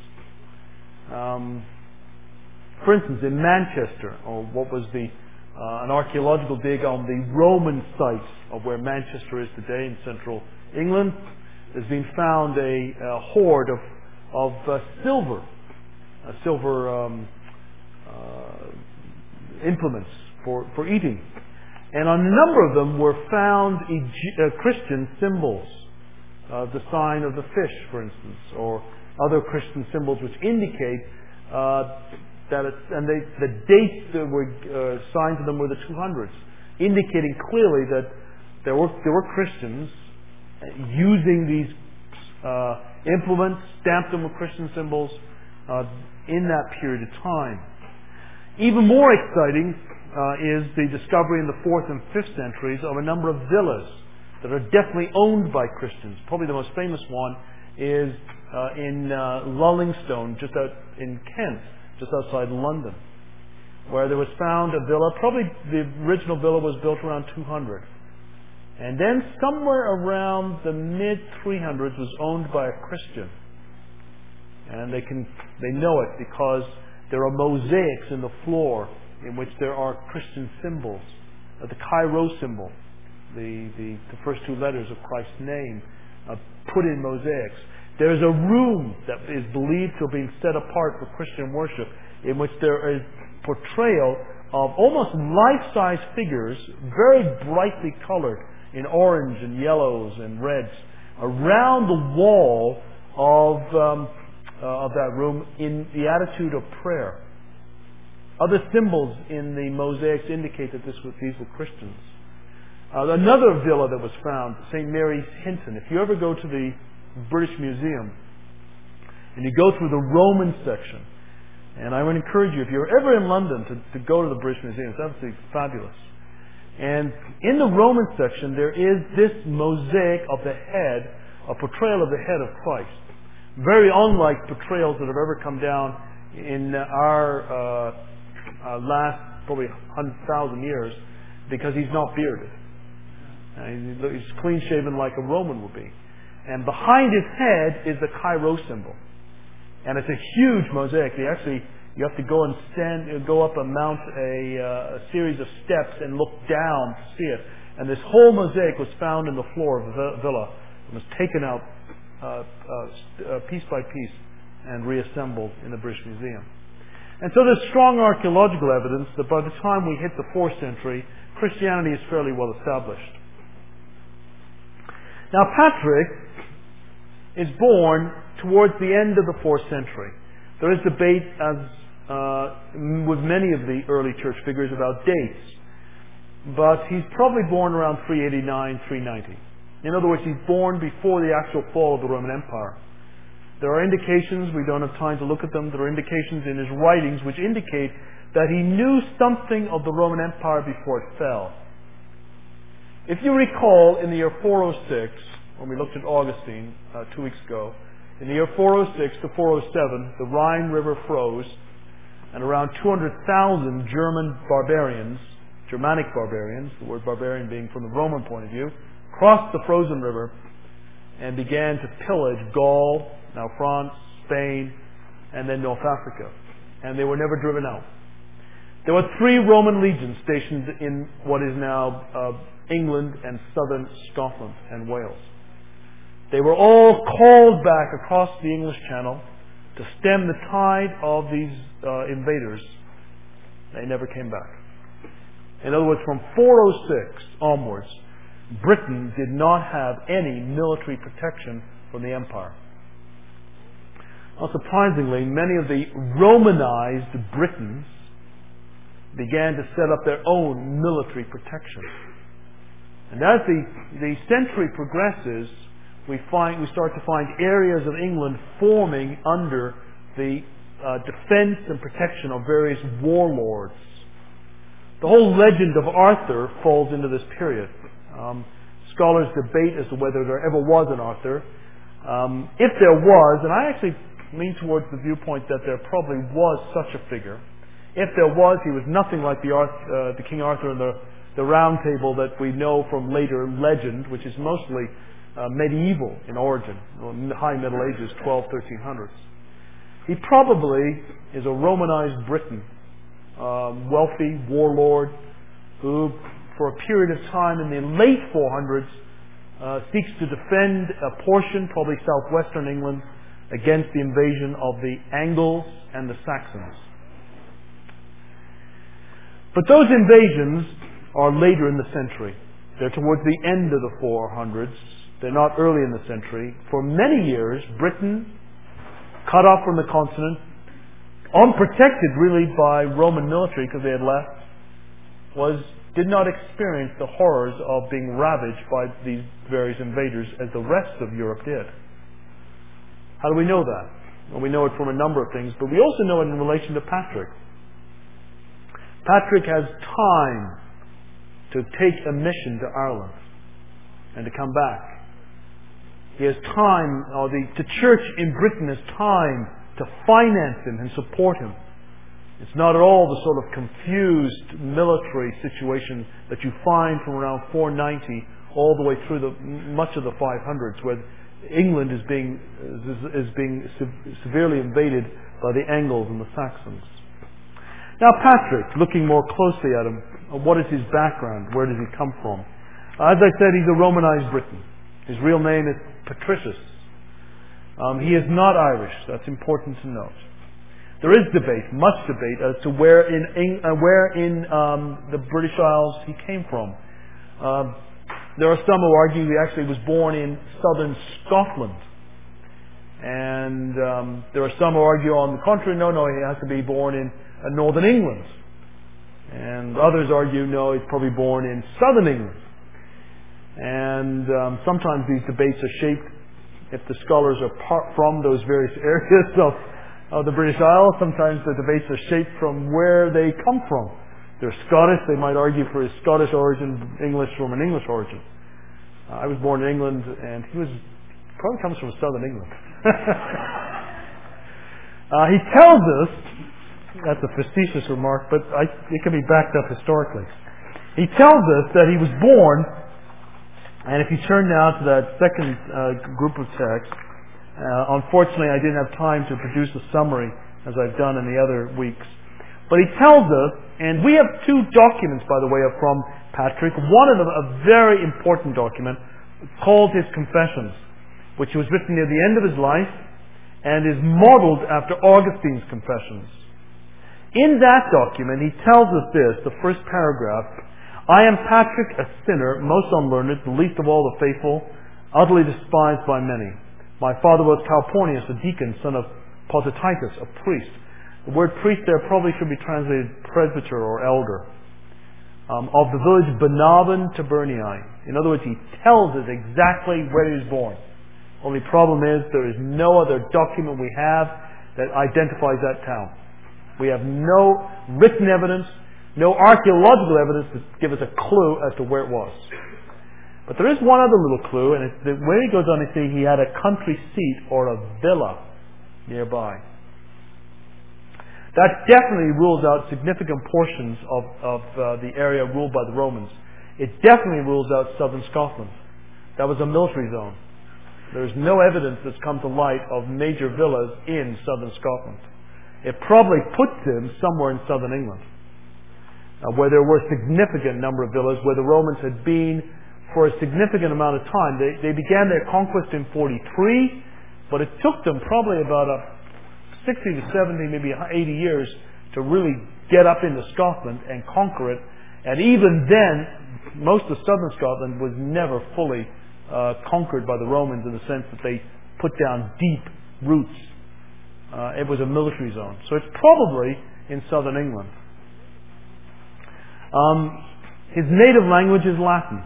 Um, for instance, in Manchester, or what was the uh, an archaeological dig on the Roman site of where Manchester is today in central England, there's been found a, a hoard of of uh, silver, a silver um, uh, implements for, for eating. And on a number of them were found Eg- uh, Christian symbols, uh, the sign of the fish, for instance, or other Christian symbols which indicate uh, that, it, and they, the dates that were uh, signed to them were the two hundreds, indicating clearly that there were there were Christians using these uh, implements, stamped them with Christian symbols uh, in that period of time. Even more exciting uh, is the discovery in the fourth and fifth centuries of a number of villas that are definitely owned by Christians. Probably the most famous one is uh, in uh, Lullingstone, just out in Kent, just outside London, where there was found a villa. Probably the original villa was built around two hundred. And then somewhere around the mid three hundreds was owned by a Christian. And they can they know it because there are mosaics in the floor in which there are Christian symbols. Uh, the Chi-Rho symbol, the, the, the first two letters of Christ's name, uh, put in mosaics. There's a room that is believed to have been set apart for Christian worship in which there is portrayal of almost life-size figures, very brightly colored in orange and yellows and reds, around the wall of, um, uh, of that room in the attitude of prayer. Other symbols in the mosaics indicate that this was, these were Christians. Uh, another villa that was found, Saint Mary's Hinton. If you ever go to the British Museum and you go through the Roman section, and I would encourage you, if you're ever in London, to, to go to the British Museum. It's absolutely fabulous. And in the Roman section, there is this mosaic of the head, a portrayal of the head of Christ. Very unlike portrayals that have ever come down in our uh, uh, last probably one hundred thousand years, because he's not bearded. Uh, he's clean shaven like a Roman would be. And behind his head is the Chi-Rho symbol. And it's a huge mosaic. They actually, you have to go and stand, go up and mount a, uh, a series of steps and look down to see it. And this whole mosaic was found in the floor of the villa. It was taken out uh, uh, uh, piece by piece and reassembled in the British Museum. And so there's strong archaeological evidence that by the time we hit the fourth century, Christianity is fairly well established. Now Patrick is born towards the end of the fourth century. There is debate, as uh, with many of the early church figures, about dates. But he's probably born around three eighty-nine, three ninety. In other words, he's born before the actual fall of the Roman Empire. There are indications, we don't have time to look at them, there are indications in his writings which indicate that he knew something of the Roman Empire before it fell. If you recall, in the year four oh six, when we looked at Augustine uh, two weeks ago, in the year four oh six to four oh seven, the Rhine River froze, and around two hundred thousand German barbarians, Germanic barbarians, the word barbarian being from the Roman point of view, crossed the frozen river and began to pillage Gaul, now France, Spain, and then North Africa. And they were never driven out. There were three Roman legions stationed in what is now uh, England and southern Scotland and Wales. They were all called back across the English Channel to stem the tide of these uh, invaders. They never came back. In other words, from four oh six onwards, Britain did not have any military protection from the empire. Not surprisingly, many of the Romanized Britons began to set up their own military protection. And as the, the century progresses, we find we start to find areas of England forming under the uh, defense and protection of various warlords. The whole legend of Arthur falls into this period. Um, scholars debate as to whether there ever was an Arthur. Um, if there was, and I actually lean towards the viewpoint that there probably was such a figure. If there was, he was nothing like the, Arth, uh, the King Arthur in the, the Round Table that we know from later legend, which is mostly uh, medieval in origin, high Middle Ages, twelve, thirteen hundreds. He probably is a Romanized Briton, um, wealthy warlord who, for a period of time in the late four hundreds, uh, seeks to defend a portion, probably southwestern England, against the invasion of the Angles and the Saxons. But those invasions are later in the century. They're towards the end of the four hundreds. They're not early in the century. For many years, Britain, cut off from the continent, unprotected really by Roman military because they had left, was did not experience the horrors of being ravaged by these various invaders as the rest of Europe did. How do we know that? Well, we know it from a number of things, but we also know it in relation to Patrick. Patrick has time to take a mission to Ireland and to come back. He has time, or the, the church in Britain has time to finance him and support him. It's not at all the sort of confused military situation that you find from around four ninety all the way through the much of the five hundreds, where England is being is, is being se- severely invaded by the Angles and the Saxons. Now Patrick, looking more closely at him, what is his background? Where does he come from? As I said, he's a Romanized Briton. His real name is Patricius. Um, he is not Irish. That's important to note. There is debate, much debate, as to where in Eng- uh, where in um, the British Isles he came from. Um, there are some who argue he actually was born in southern Scotland, and um, there are some who argue on the contrary, no, no, he has to be born in uh, northern England, and others argue no, he's probably born in southern England. And um, sometimes these debates are shaped, if the scholars are part from those various areas of of the British Isles, sometimes the debates are shaped from where they come from. They're Scottish, they might argue for his Scottish origin, English from an English origin. Uh, I was born in England, and he was probably comes from southern England. uh, he tells us, that's a facetious remark, but I, it can be backed up historically. He tells us that he was born, and if you turn now to that second uh, group of texts, Uh, unfortunately, I didn't have time to produce a summary, as I've done in the other weeks. But he tells us, and we have two documents, by the way, from Patrick. One of them, a very important document, called his Confessions, which was written near the end of his life, and is modeled after Augustine's Confessions. In that document, he tells us this, the first paragraph, "I am Patrick, a sinner, most unlearned, the least of all the faithful, utterly despised by many. My father was Calpornius, a deacon, son of Potatitus, a priest." The word priest there probably should be translated presbyter or elder. Um, of the village Benaven Tabernii. In other words, he tells us exactly where he was born. Only problem is there is no other document we have that identifies that town. We have no written evidence, no archaeological evidence to give us a clue as to where it was. But there is one other little clue, and it's that where he goes on to say he had a country seat or a villa nearby. That definitely rules out significant portions of, of uh, the area ruled by the Romans. It definitely rules out southern Scotland. That was a military zone. There's no evidence that's come to light of major villas in southern Scotland. It probably puts him somewhere in southern England, uh, where there were a significant number of villas, where the Romans had been for a significant amount of time. They, they began their conquest in forty-three, but it took them probably about a sixty to seventy, maybe eighty years to really get up into Scotland and conquer it. And even then, most of southern Scotland was never fully uh, conquered by the Romans in the sense that they put down deep roots. Uh, it was a military zone. So it's probably in southern England. Um, his native language is Latin.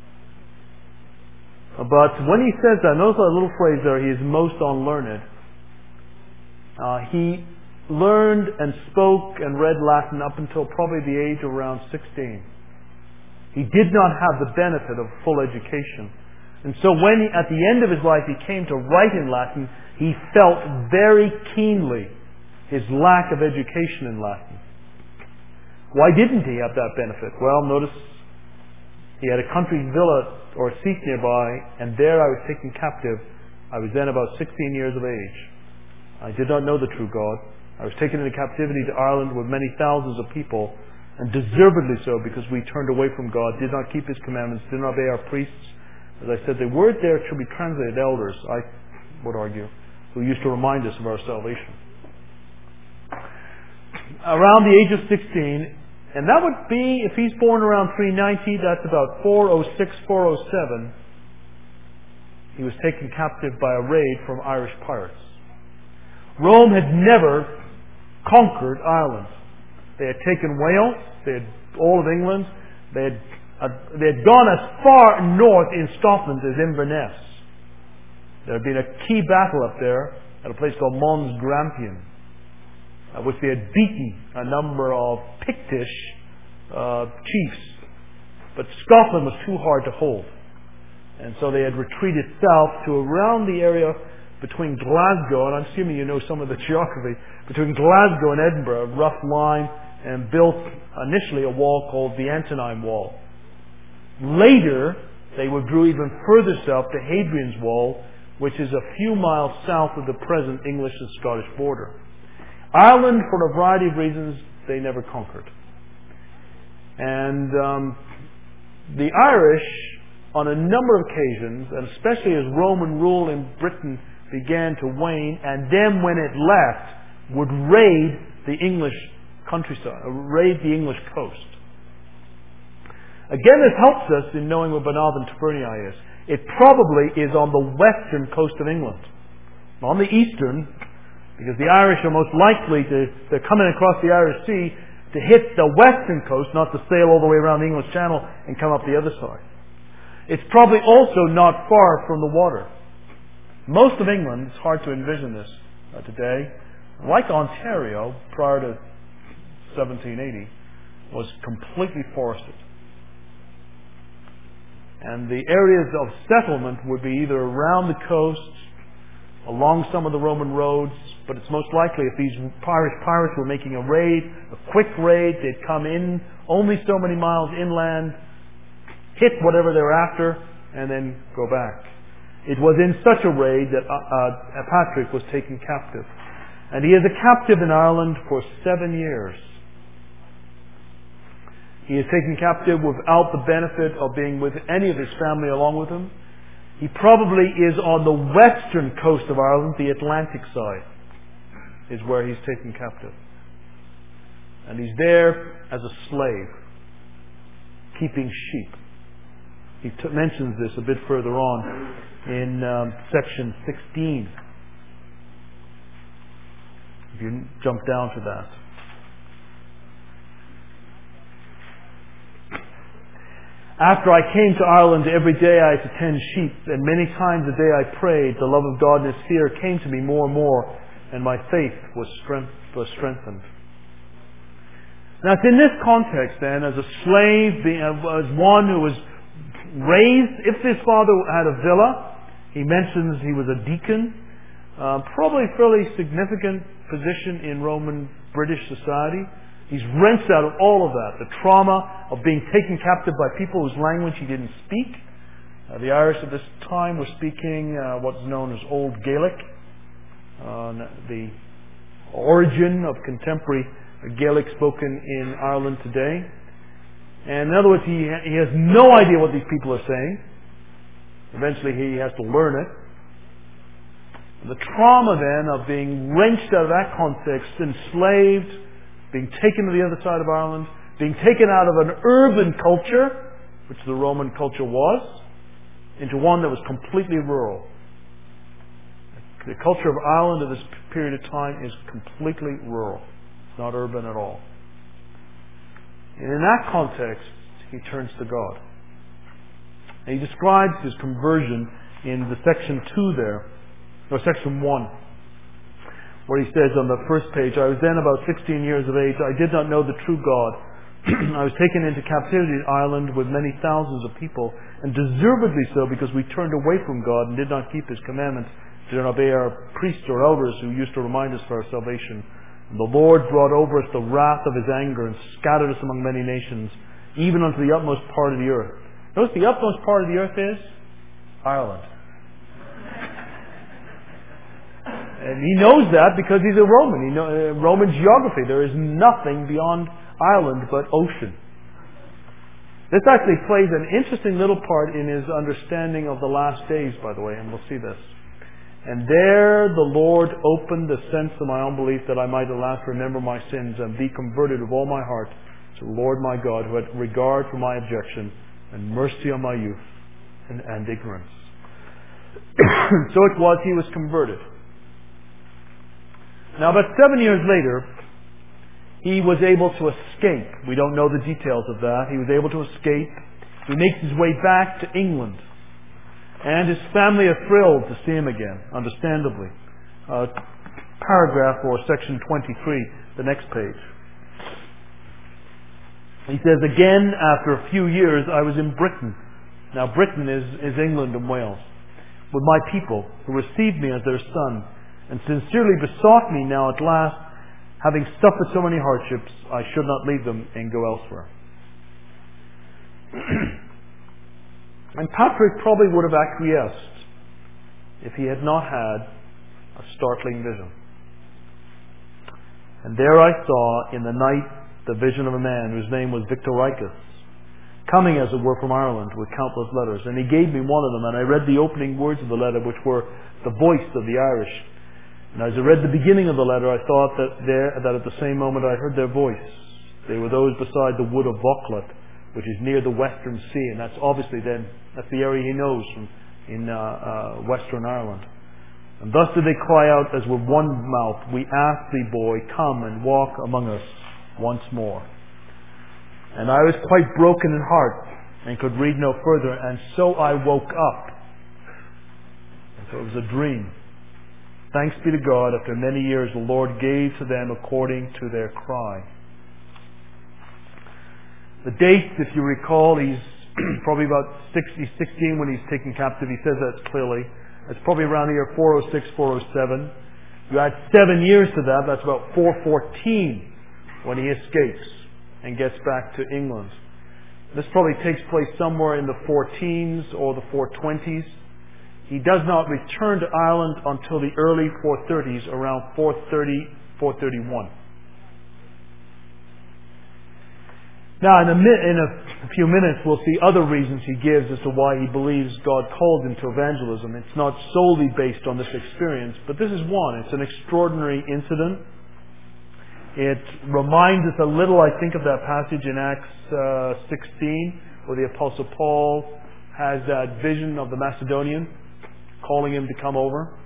But when he says that, notice that little phrase there, he is most unlearned. Uh, he learned and spoke and read Latin up until probably the age of around sixteen. He did not have the benefit of full education. And so when he, at the end of his life he came to write in Latin, he felt very keenly his lack of education in Latin. Why didn't he have that benefit? Well, notice he had a country villa or seat nearby, and there I was taken captive. I was then about sixteen years of age. I did not know the true God. I was taken into captivity to Ireland with many thousands of people, and deservedly so, because we turned away from God, did not keep His commandments, did not obey our priests. As I said, the word there should be translated elders, I would argue, who used to remind us of our salvation. Around the age of sixteen, And that would be, if he's born around three ninety, that's about four oh six, four oh seven. He was taken captive by a raid from Irish pirates. Rome had never conquered Ireland. They had taken Wales, they had all of England, they had, uh, they had gone as far north in Scotland as Inverness. There had been a key battle up there at a place called Mons Grampian, uh, which they had beaten a number of Pictish uh, chiefs. But Scotland was too hard to hold. And so they had retreated south to around the area between Glasgow, and I'm assuming you know some of the geography, between Glasgow and Edinburgh, a rough line, and built initially a wall called the Antonine Wall. Later, they withdrew even further south to Hadrian's Wall, which is a few miles south of the present English and Scottish border. Ireland, for a variety of reasons, they never conquered. And um, the Irish, on a number of occasions, and especially as Roman rule in Britain began to wane, and then when it left, would raid the English countryside, raid the English coast. Again, this helps us in knowing where Banalvan Tubernii is. It probably is on the western coast of England. On the eastern, because the Irish are most likely to, they're coming across the Irish Sea to hit the western coast, not to sail all the way around the English Channel and come up the other side. It's probably also not far from the water. Most of England, it's hard to envision this uh, today, like Ontario prior to seventeen eighty, was completely forested. And the areas of settlement would be either around the coast, along some of the Roman roads, but it's most likely if these Irish pirates were making a raid, a quick raid, they'd come in only so many miles inland, hit whatever they're after, and then go back. It was in such a raid that uh, uh, Patrick was taken captive. And he is a captive in Ireland for seven years. He is taken captive without the benefit of being with any of his family along with him. He probably is on the western coast of Ireland, the Atlantic side, is where he's taken captive. And he's there as a slave, keeping sheep. He t- mentions this a bit further on in um, section sixteen. If you jump down to that. After I came to Ireland, every day I had to tend sheep, and many times a day I prayed. The love of God and His fear came to me more and more, and my faith was, strength, was strengthened. Now, it's in this context, then, as a slave, as one who was raised, if his father had a villa, he mentions he was a deacon, uh, probably a fairly significant position in Roman British society. He's wrenched out of all of that. The trauma of being taken captive by people whose language he didn't speak. Uh, the Irish at this time were speaking uh, what's known as Old Gaelic, uh, the origin of contemporary Gaelic spoken in Ireland today. And in other words, he, he has no idea what these people are saying. Eventually he has to learn it. And the trauma then of being wrenched out of that context, enslaved, being taken to the other side of Ireland, being taken out of an urban culture, which the Roman culture was, into one that was completely rural. The culture of Ireland at this period of time is completely rural. It's not urban at all. And in that context, he turns to God. And he describes his conversion in the section two there, or section one, where he says on the first page, I was then about sixteen years of age. I did not know the true God. I was taken into captivity in Ireland with many thousands of people, and deservedly so, because we turned away from God and did not keep His commandments, did not obey our priests or elders who used to remind us of our salvation. And the Lord brought over us the wrath of His anger and scattered us among many nations, even unto the utmost part of the earth. Notice the utmost part of the earth is Ireland. And he knows that because he's a Roman. He know, uh, Roman geography. There is nothing beyond Ireland but ocean. This actually plays an interesting little part in his understanding of the last days, by the way, and we'll see this. And there the Lord opened the sense of my unbelief, that I might at last remember my sins and be converted of all my heart to the Lord my God, who had regard for my objection and mercy on my youth and, and ignorance. So it was he was converted. Now, about seven years later, he was able to escape. We don't know the details of that. He was able to escape. He makes his way back to England. And his family are thrilled to see him again, understandably. Uh, paragraph or section twenty-three, the next page. He says, again, after a few years, I was in Britain. Now, Britain is, is England and Wales. With my people, who received me as their son, and sincerely besought me now at last, having suffered so many hardships, I should not leave them and go elsewhere. And Patrick probably would have acquiesced if he had not had a startling vision. And there I saw in the night the vision of a man whose name was Victoricus, coming as it were from Ireland with countless letters. And he gave me one of them, and I read the opening words of the letter, which were the voice of the Irish. And as I read the beginning of the letter, I thought that there, that at the same moment I heard their voice. They were those beside the wood of Vauclette, which is near the Western Sea, and that's obviously then, that's the area he knows from in uh, uh, Western Ireland. And thus did they cry out as with one mouth, we ask thee, boy, come and walk among us once more. And I was quite broken in heart and could read no further, and so I woke up. And so it was a dream. Thanks be to God, after many years the Lord gave to them according to their cry. The date, if you recall, he's probably about sixty, sixteen when he's taken captive. He says that clearly. It's probably around the year four oh six, four oh seven. You add seven years to that, that's about four fourteen when he escapes and gets back to England. This probably takes place somewhere in the four teens or the four twenties. He does not return to Ireland until the early four thirties, around four thirty, four thirty-one. Now, in a, in a few minutes, we'll see other reasons he gives as to why he believes God called him to evangelism. It's not solely based on this experience, but this is one. It's an extraordinary incident. It reminds us a little, I think, of that passage in Acts uh, sixteen, where the Apostle Paul has that vision of the Macedonian calling him to come over.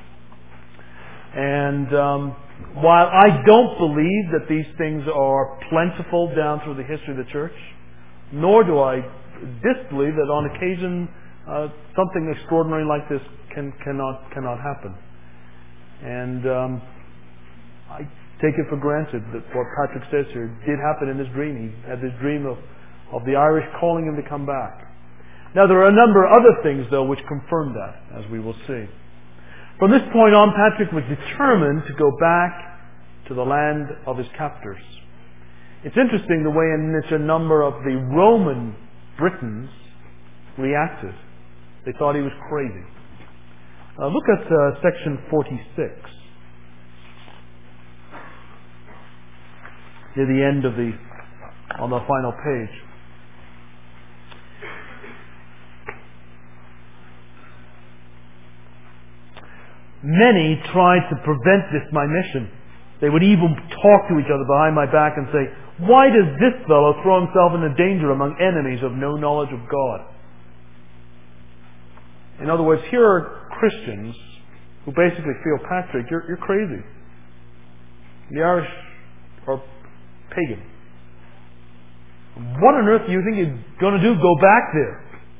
And um, while I don't believe that these things are plentiful down through the history of the church, nor do I disbelieve that on occasion uh, something extraordinary like this can cannot cannot happen. And um, I take it for granted that what Patrick says here did happen in his dream. He had this dream of, of the Irish calling him to come back. Now, there are a number of other things, though, which confirm that, as we will see. From this point on, Patrick was determined to go back to the land of his captors. It's interesting the way in which a number of the Roman Britons reacted. They thought he was crazy. Uh, look at uh, section forty-six. Near the end of the, on the final page. Many tried to prevent this my mission. They would even talk to each other behind my back and say, why does this fellow throw himself into danger among enemies of no knowledge of God? In other words, here are Christians who basically feel, Patrick, you're, you're crazy. The Irish are pagan. What on earth do you think you're going to do? Go back there.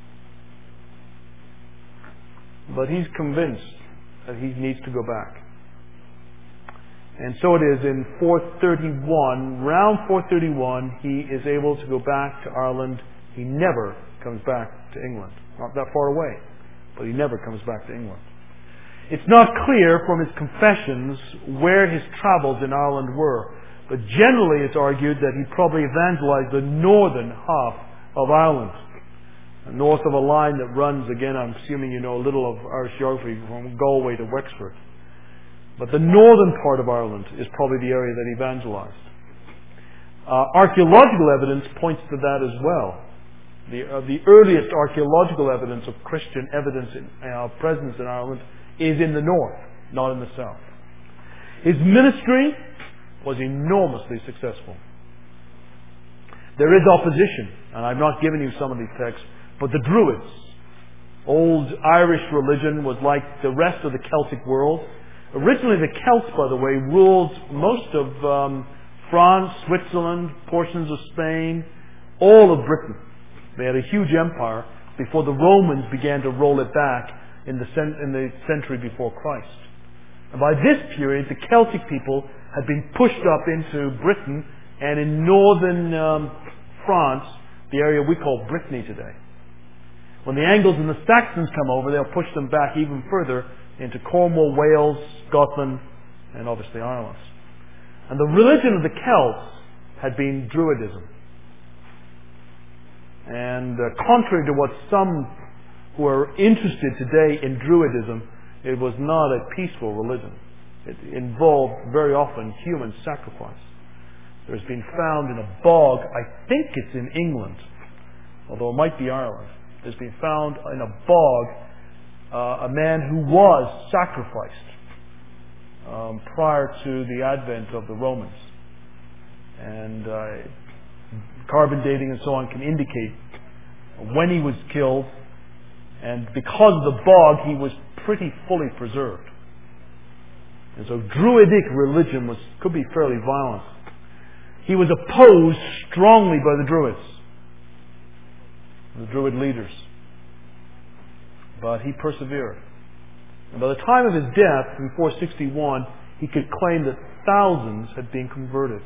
But he's convinced that he needs to go back. And so it is in four thirty-one, round four thirty-one, he is able to go back to Ireland. He never comes back to England. Not that far away, but he never comes back to England. It's not clear from his confessions where his travels in Ireland were, but generally it's argued that he probably evangelized the northern half of Ireland, north of a line that runs, again, I'm assuming you know a little of Irish geography, from Galway to Wexford. But the northern part of Ireland is probably the area that he evangelized. Uh, archaeological evidence points to that as well. The, uh, the earliest archaeological evidence of Christian evidence in, uh, presence in Ireland is in the north, not in the south. His ministry was enormously successful. there is opposition, and I've not given you some of these texts, but the Druids, old Irish religion, was like the rest of the Celtic world. Originally the Celts, by the way, ruled most of um, France, Switzerland, portions of Spain, all of Britain. They had a huge empire before the Romans began to roll it back in the, cent- in the century before Christ. And by this period, the Celtic people had been pushed up into Britain, and in northern um, France, the area we call Brittany today. When the Angles and the Saxons come over, they'll push them back even further into Cornwall, Wales, Scotland, and obviously Ireland. And the religion of the Celts had been Druidism. And uh, contrary to what some who are interested today in Druidism, it was not a peaceful religion. It involved very often human sacrifice. There's been found in a bog, I think it's in England, although it might be Ireland. There's been found in a bog uh, a man who was sacrificed um, prior to the advent of the Romans. And uh, carbon dating and so on can indicate when he was killed, and because of the bog he was pretty fully preserved. And so Druidic religion was could be fairly violent. He was opposed strongly by the Druids, the Druid leaders. But he persevered. And by the time of his death, in four sixty-one, he could claim that thousands had been converted.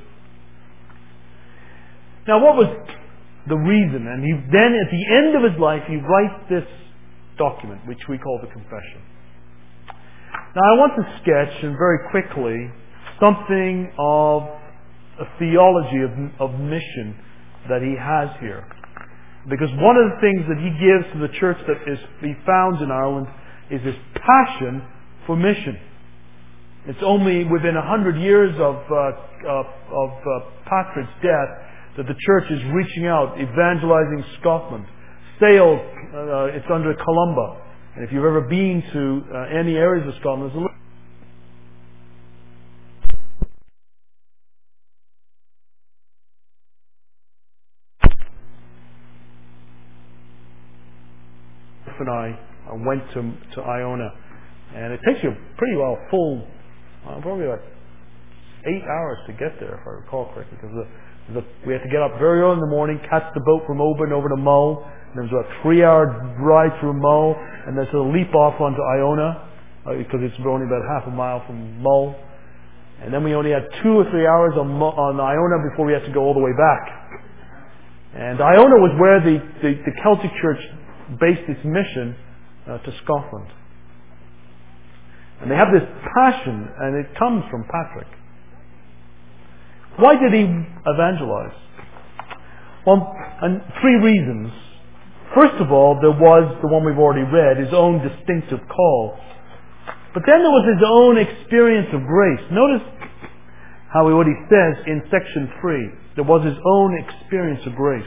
Now what was the reason? And he then, at the end of his life, he writes this document, which we call the Confession. Now I want to sketch, and very quickly, something of a theology of, of mission that he has here. Because one of the things that he gives to the church that is he founds in Ireland is his passion for mission. It's only within a hundred years of, uh, of, of uh, Patrick's death that the church is reaching out, evangelizing Scotland. Sales, uh, it's under Columba. And if you've ever been to uh, any areas of Scotland, there's a little and I went to to Iona, and it takes you pretty well full, uh, probably like eight hours to get there, if I recall correctly, because the, the, we had to get up very early in the morning, catch the boat from Oban over to Mull, and there was a three-hour ride through Mull, and then sort of leap off onto Iona, uh, because it's only about half a mile from Mull, and then we only had two or three hours on, Mull, on Iona before we had to go all the way back. And Iona was where the, the, the Celtic Church based its mission uh, to Scotland. And they have this passion, and it comes from Patrick. Why did he evangelize? Well, and three reasons. First of all, there was the one we've already read, his own distinctive call. But then there was his own experience of grace. Notice how he, what he says in section three. There was his own experience of grace.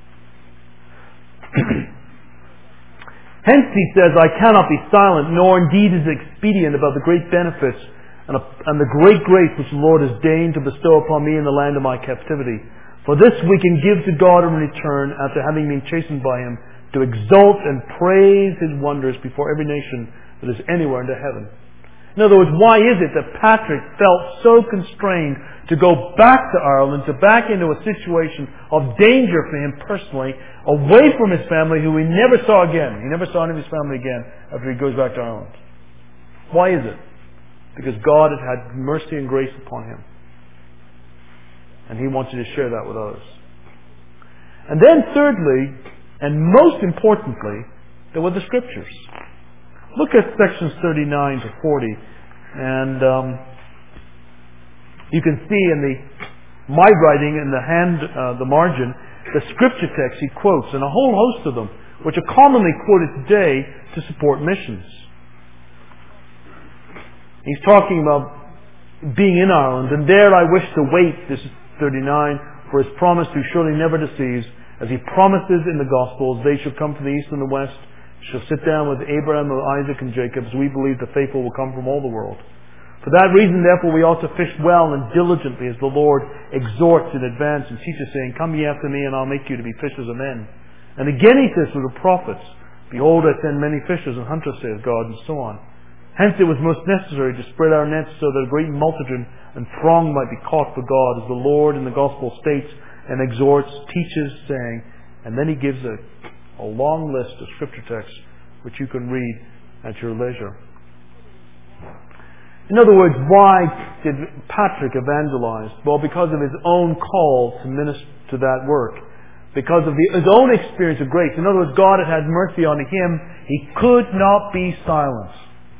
Hence he says, I cannot be silent, nor indeed is it expedient about the great benefits and, a, and the great grace which the Lord has deigned to bestow upon me in the land of my captivity. For this we can give to God in return, after having been chastened by Him, to exalt and praise His wonders before every nation that is anywhere under heaven. In other words, why is it that Patrick felt so constrained to go back to Ireland, to back into a situation of danger for him personally, away from his family, who he never saw again? He never saw any of his family again after he goes back to Ireland. Why is it? Because God had had mercy and grace upon him. And he wanted to share that with others. And then thirdly, and most importantly, there were the Scriptures. Look at sections thirty-nine to forty, and um, you can see in the my writing in the hand, uh, the margin, the scripture text he quotes, and a whole host of them, which are commonly quoted today to support missions. He's talking about being in Ireland, and there I wish to wait, this is thirty-nine, for His promise who surely never deceives, as He promises in the Gospels, they shall come from the east and the west, shall sit down with Abraham, Isaac, and Jacob, as we believe the faithful will come from all the world. For that reason, therefore, we ought to fish well and diligently, as the Lord exhorts in advance and teaches, saying, Come ye after me, and I'll make you to be fishers of men. And again he says to the prophets, Behold, I send many fishers and hunters, saith God, and so on. Hence it was most necessary to spread our nets so that a great multitude and throng might be caught for God, as the Lord in the Gospel states and exhorts, teaches, saying, and then he gives a, a long list of scripture texts which you can read at your leisure. In other words, why did Patrick evangelize? Well, because of his own call to minister to that work. Because of the, his own experience of grace. In other words, God had had mercy on him. He could not be silenced.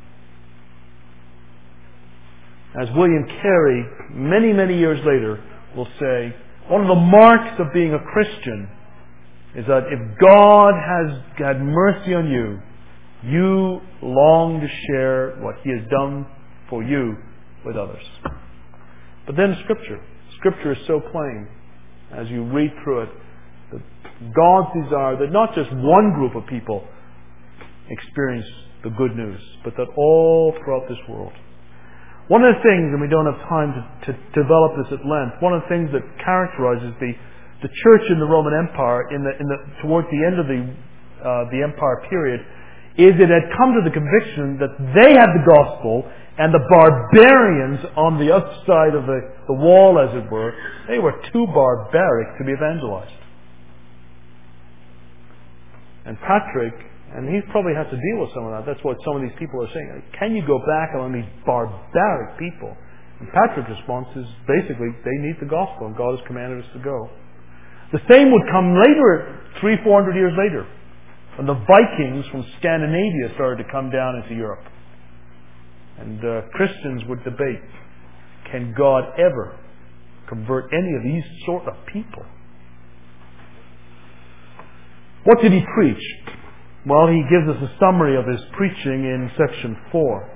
As William Carey, many, many years later, will say, one of the marks of being a Christian is that if God has had mercy on you, you long to share what he has done for you with others. But then Scripture. Scripture is so plain as you read through it that God's desire that not just one group of people experience the good news, but that all throughout this world. One of the things, and we don't have time to, to develop this at length, one of the things that characterizes the, the church in the Roman Empire in the, in the, towards the end of the, uh, the empire period is it had come to the conviction that they had the gospel and the barbarians on the outside of the, the wall, as it were, they were too barbaric to be evangelized. And Patrick, and he's probably had to deal with some of that. That's what some of these people are saying. Can you go back among these barbaric people? And Patrick's response is basically, they need the gospel, and God has commanded us to go. The same would come later, three, four hundred years later, when the Vikings from Scandinavia started to come down into Europe. And uh, Christians would debate, can God ever convert any of these sort of people? What did he preach? Well, he gives us a summary of his preaching in section four.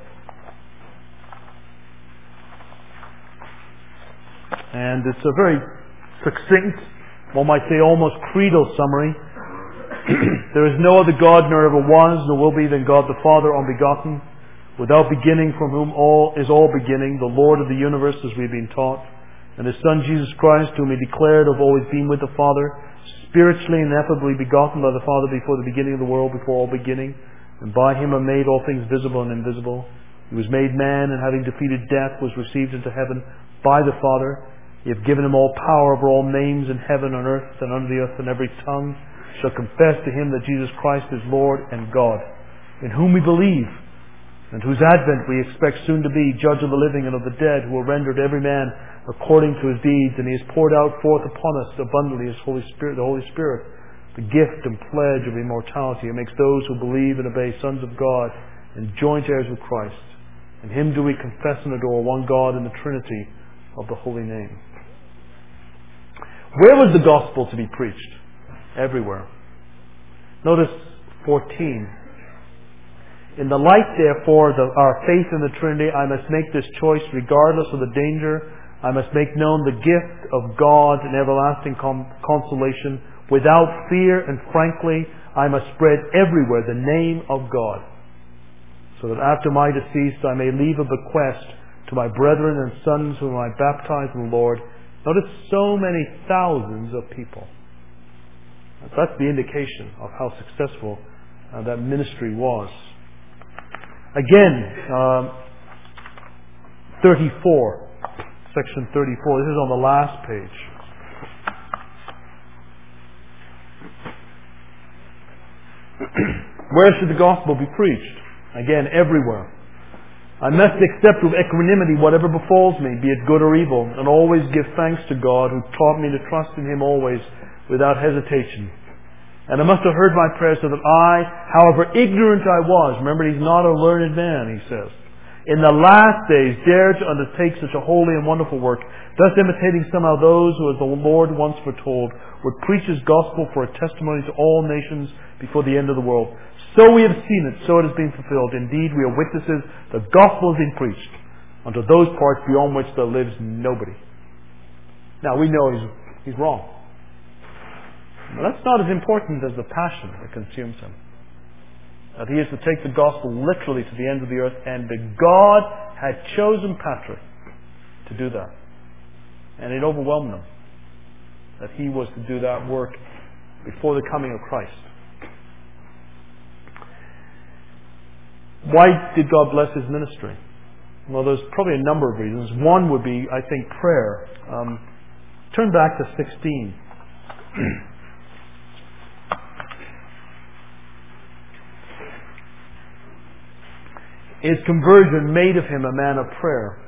And it's a very succinct, one might say almost creedal summary. There is no other God, nor ever was, nor will be, than God the Father, unbegotten, without beginning, from whom all is all beginning, the Lord of the universe, as we've been taught, and His Son Jesus Christ, whom He declared of always been with the Father, spiritually and ineffably begotten by the Father before the beginning of the world, before all beginning, and by Him are made all things visible and invisible. He was made man, and having defeated death, was received into heaven by the Father. He hath given Him all power over all names in heaven and earth and under the earth, and every tongue shall confess to Him that Jesus Christ is Lord and God, in whom we believe, and whose advent we expect soon to be, judge of the living and of the dead, who will render to every man according to his deeds. And He has poured out forth upon us abundantly His Holy Spirit, the Holy Spirit, the gift and pledge of immortality. It makes those who believe and obey sons of God and joint heirs with Christ. In Him do we confess and adore one God in the Trinity of the holy name. Where was the gospel to be preached? Everywhere. Notice fourteen. In the light, therefore, of our faith in the Trinity, I must make this choice regardless of the danger. I must make known the gift of God and everlasting com- consolation without fear, and frankly, I must spread everywhere the name of God, so that after my decease I may leave a bequest to my brethren and sons whom I baptize in the Lord. Notice so many thousands of people. That's the indication of how successful uh, that ministry was. Again, um, thirty-four, section thirty-four. This is on the last page. Where should the gospel be preached? Again, everywhere. I must accept with equanimity whatever befalls me, be it good or evil, and always give thanks to God, who taught me to trust in Him always without hesitation. And I must have heard my prayer, so that I, however ignorant I was, remember He's not a learned man, he says, in the last days dared to undertake such a holy and wonderful work, thus imitating somehow those who, as the Lord once foretold, would preach His gospel for a testimony to all nations before the end of the world. So we have seen it, so it has been fulfilled. Indeed, we are witnesses, the gospel has been preached unto those parts beyond which there lives nobody. Now, we know he's, he's wrong. But that's not as important as the passion that consumes him. That he is to take the gospel literally to the ends of the earth, and that God had chosen Patrick to do that. And it overwhelmed them that he was to do that work before the coming of Christ. Why did God bless his ministry? Well, there's probably a number of reasons. One would be, I think, prayer. Um, turn back to sixteen. His conversion made of him a man of prayer.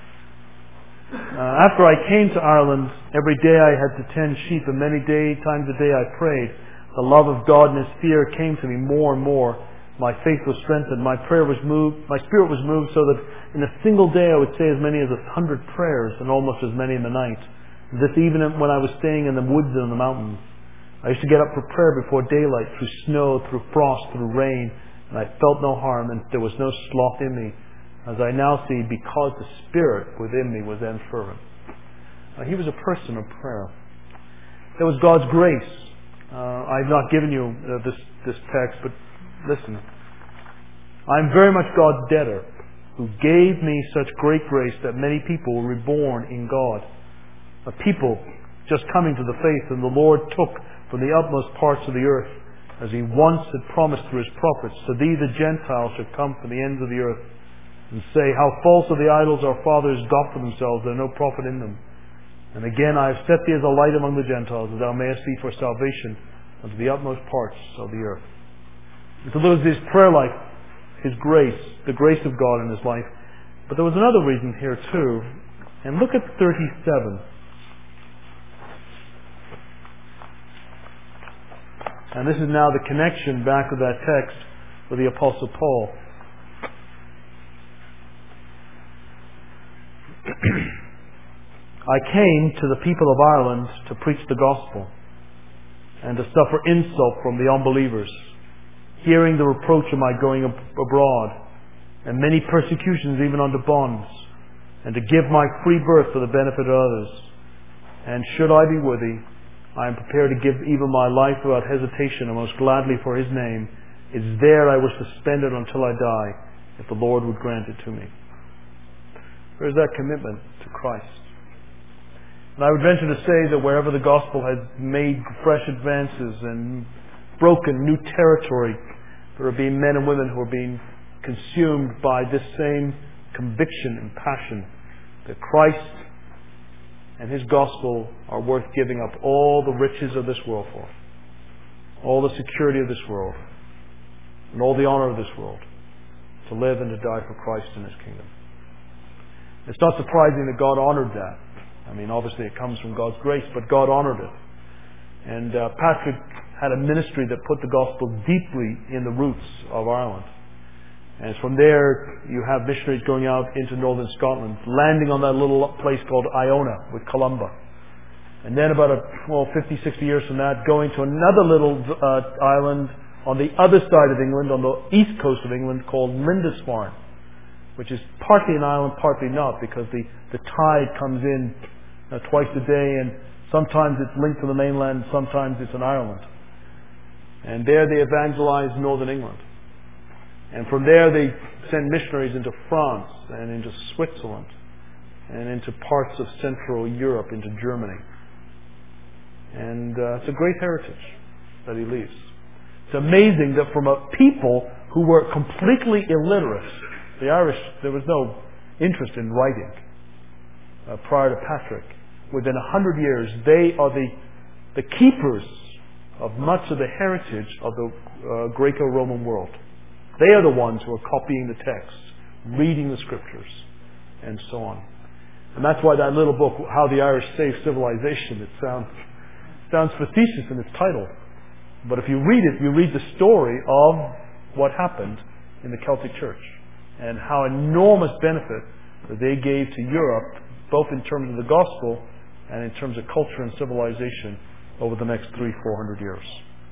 Uh, after I came to Ireland, every day I had to tend sheep, and many day, times a day I prayed. The love of God and His fear came to me more and more. My faith was strengthened. My prayer was moved. My spirit was moved, so that in a single day I would say as many as a hundred prayers, and almost as many in the night. This even when I was staying in the woods and in the mountains. I used to get up for prayer before daylight, through snow, through frost, through rain, and I felt no harm, and there was no sloth in me, as I now see, because the Spirit within me was then fervent. Uh, he was a person of prayer. There was God's grace. Uh, I've not given you uh, this, this text, but listen. I'm very much God's debtor, who gave me such great grace that many people were reborn in God. A people just coming to the faith, and the Lord took from the utmost parts of the earth, as He once had promised through His prophets, to thee the Gentiles should come from the ends of the earth, and say, how false are the idols our fathers got for themselves, there is no profit in them. And again, I have set thee as a light among the Gentiles, that thou mayest be for salvation unto the utmost parts of the earth. And so there was his prayer life, his grace, the grace of God in his life. But there was another reason here too. And look at thirty-seven. And this is now the connection back to that text with the Apostle Paul. I came to the people of Ireland to preach the gospel and to suffer insult from the unbelievers, hearing the reproach of my going ab- abroad, and many persecutions even unto bonds, and to give my free birth for the benefit of others. And should I be worthy, I am prepared to give even my life without hesitation, and most gladly for His name. It is there I wish to spend it until I die, if the Lord would grant it to me. There is that commitment to Christ. And I would venture to say that wherever the gospel has made fresh advances and broken new territory, there are being men and women who are being consumed by this same conviction and passion that Christ and His gospel are worth giving up all the riches of this world for, all the security of this world, and all the honor of this world, to live and to die for Christ and His kingdom. It's not surprising that God honored that. I mean, obviously it comes from God's grace, but God honored it. And uh, Patrick had a ministry that put the gospel deeply in the roots of Ireland. And from there, you have missionaries going out into northern Scotland, landing on that little place called Iona with Columba. And then about a, well, fifty, sixty years from that, going to another little uh, island on the other side of England, on the east coast of England, called Lindisfarne, which is partly an island, partly not, because the, the tide comes in uh, twice a day, and sometimes it's linked to the mainland, sometimes it's an island. And there they evangelized northern England. And from there they sent missionaries into France and into Switzerland and into parts of Central Europe, into Germany. And uh, it's a great heritage that he leaves. It's amazing that from a people who were completely illiterate, the Irish, there was no interest in writing uh, prior to Patrick. Within a hundred years, they are the, the keepers of much of the heritage of the uh, Greco-Roman world. They are the ones who are copying the text, reading the scriptures, and so on. And that's why that little book, How the Irish Saved Civilization, it sounds, sounds facetious in its title. But if you read it, you read the story of what happened in the Celtic Church and how enormous benefit that they gave to Europe, both in terms of the gospel and in terms of culture and civilization over the next three, four hundred years.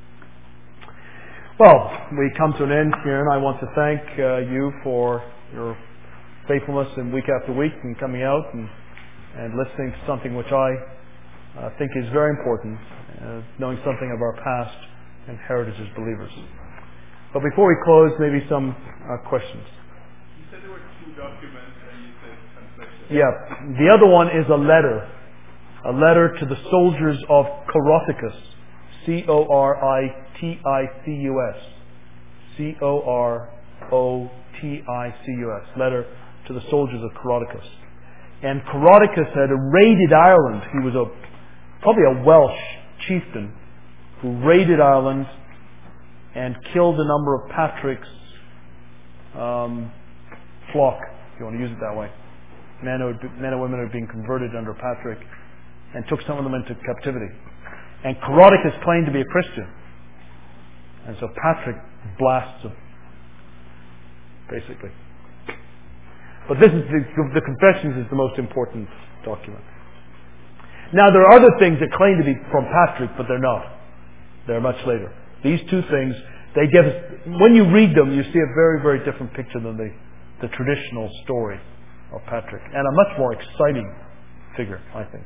Well, we come to an end here, and I want to thank uh, you for your faithfulness in week after week and coming out and, and listening to something which I uh, think is very important, uh, knowing something of our past and heritage as believers. But before we close, maybe some uh, questions. You said there were two documents and you said confession. Yeah. The other one is a letter. A letter to the soldiers of Coroticus. C O R I T I C U S. C O R O T I C U S. Letter to the soldiers of Coroticus. And Coroticus had raided Ireland. He was a probably a Welsh chieftain who raided Ireland and killed a number of Patrick's um, flock, if you want to use it that way. Men, who, men and women who had been converted under Patrick, and took some of them into captivity. And Coroticus claimed to be a Christian. And so Patrick blasts him, basically. But this is the, the Confessions is the most important document. Now there are other things that claim to be from Patrick, but they're not. They're much later. These two things, they give us, when you read them, you see a very, very different picture than the, the traditional story of Patrick. And a much more exciting figure, I think.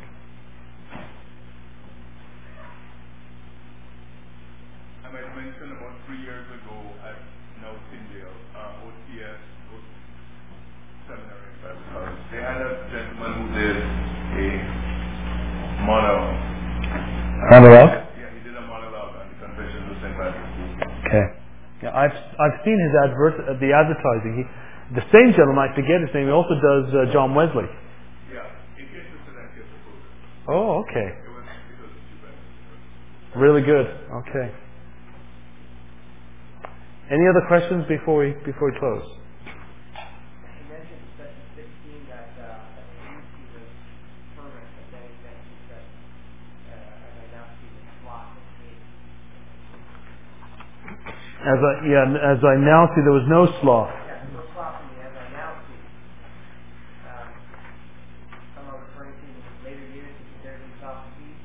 I might mention about three years ago at North India, uh, O T S Seminary, they had a gentleman who did a monologue. Monologue? Yeah, he did a monologue on the Confessions of Saint Patrick. Okay. Yeah, I've I've seen his advert, uh, the advertising. He, the same gentleman, I forget his name. He also does uh, John Wesley. Yeah, in case the student gets approved. Oh, okay. It was it was stupid. Really good. Okay. Any other questions before we before we close? You mentioned in section sixteen that uh, that the unity was fervent, but then you mentioned that uh, as I now see the slot of hate. As I yeah, as I now see, there was no sloth. Yeah, no slot in the as I now see. Um, somehow referring to later years that there is sloth of heat.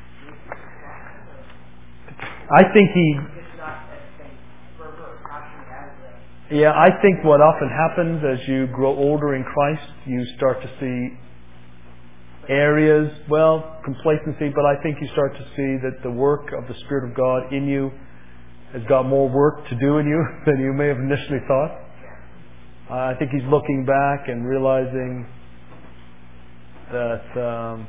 I think he. It's not as same fervor or passion as the. Yeah, I think what often happens as you grow older in Christ, you start to see areas, well, complacency, but I think you start to see that the work of the Spirit of God in you has got more work to do in you than you may have initially thought. Uh, I think he's looking back and realizing that, um,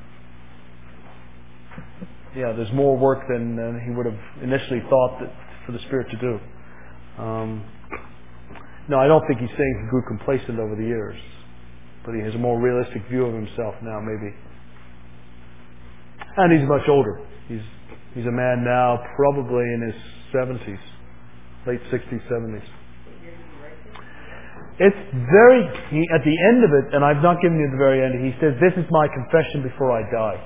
yeah, there's more work than, than he would have initially thought that for the Spirit to do. Um, no, I don't think he's saying he grew complacent over the years, but he has a more realistic view of himself now, maybe. And he's much older. He's he's a man now, probably in his seventies, late sixties, seventies. It's very, he, at the end of it, and I've not given you the very end, he says, this is my confession before I die.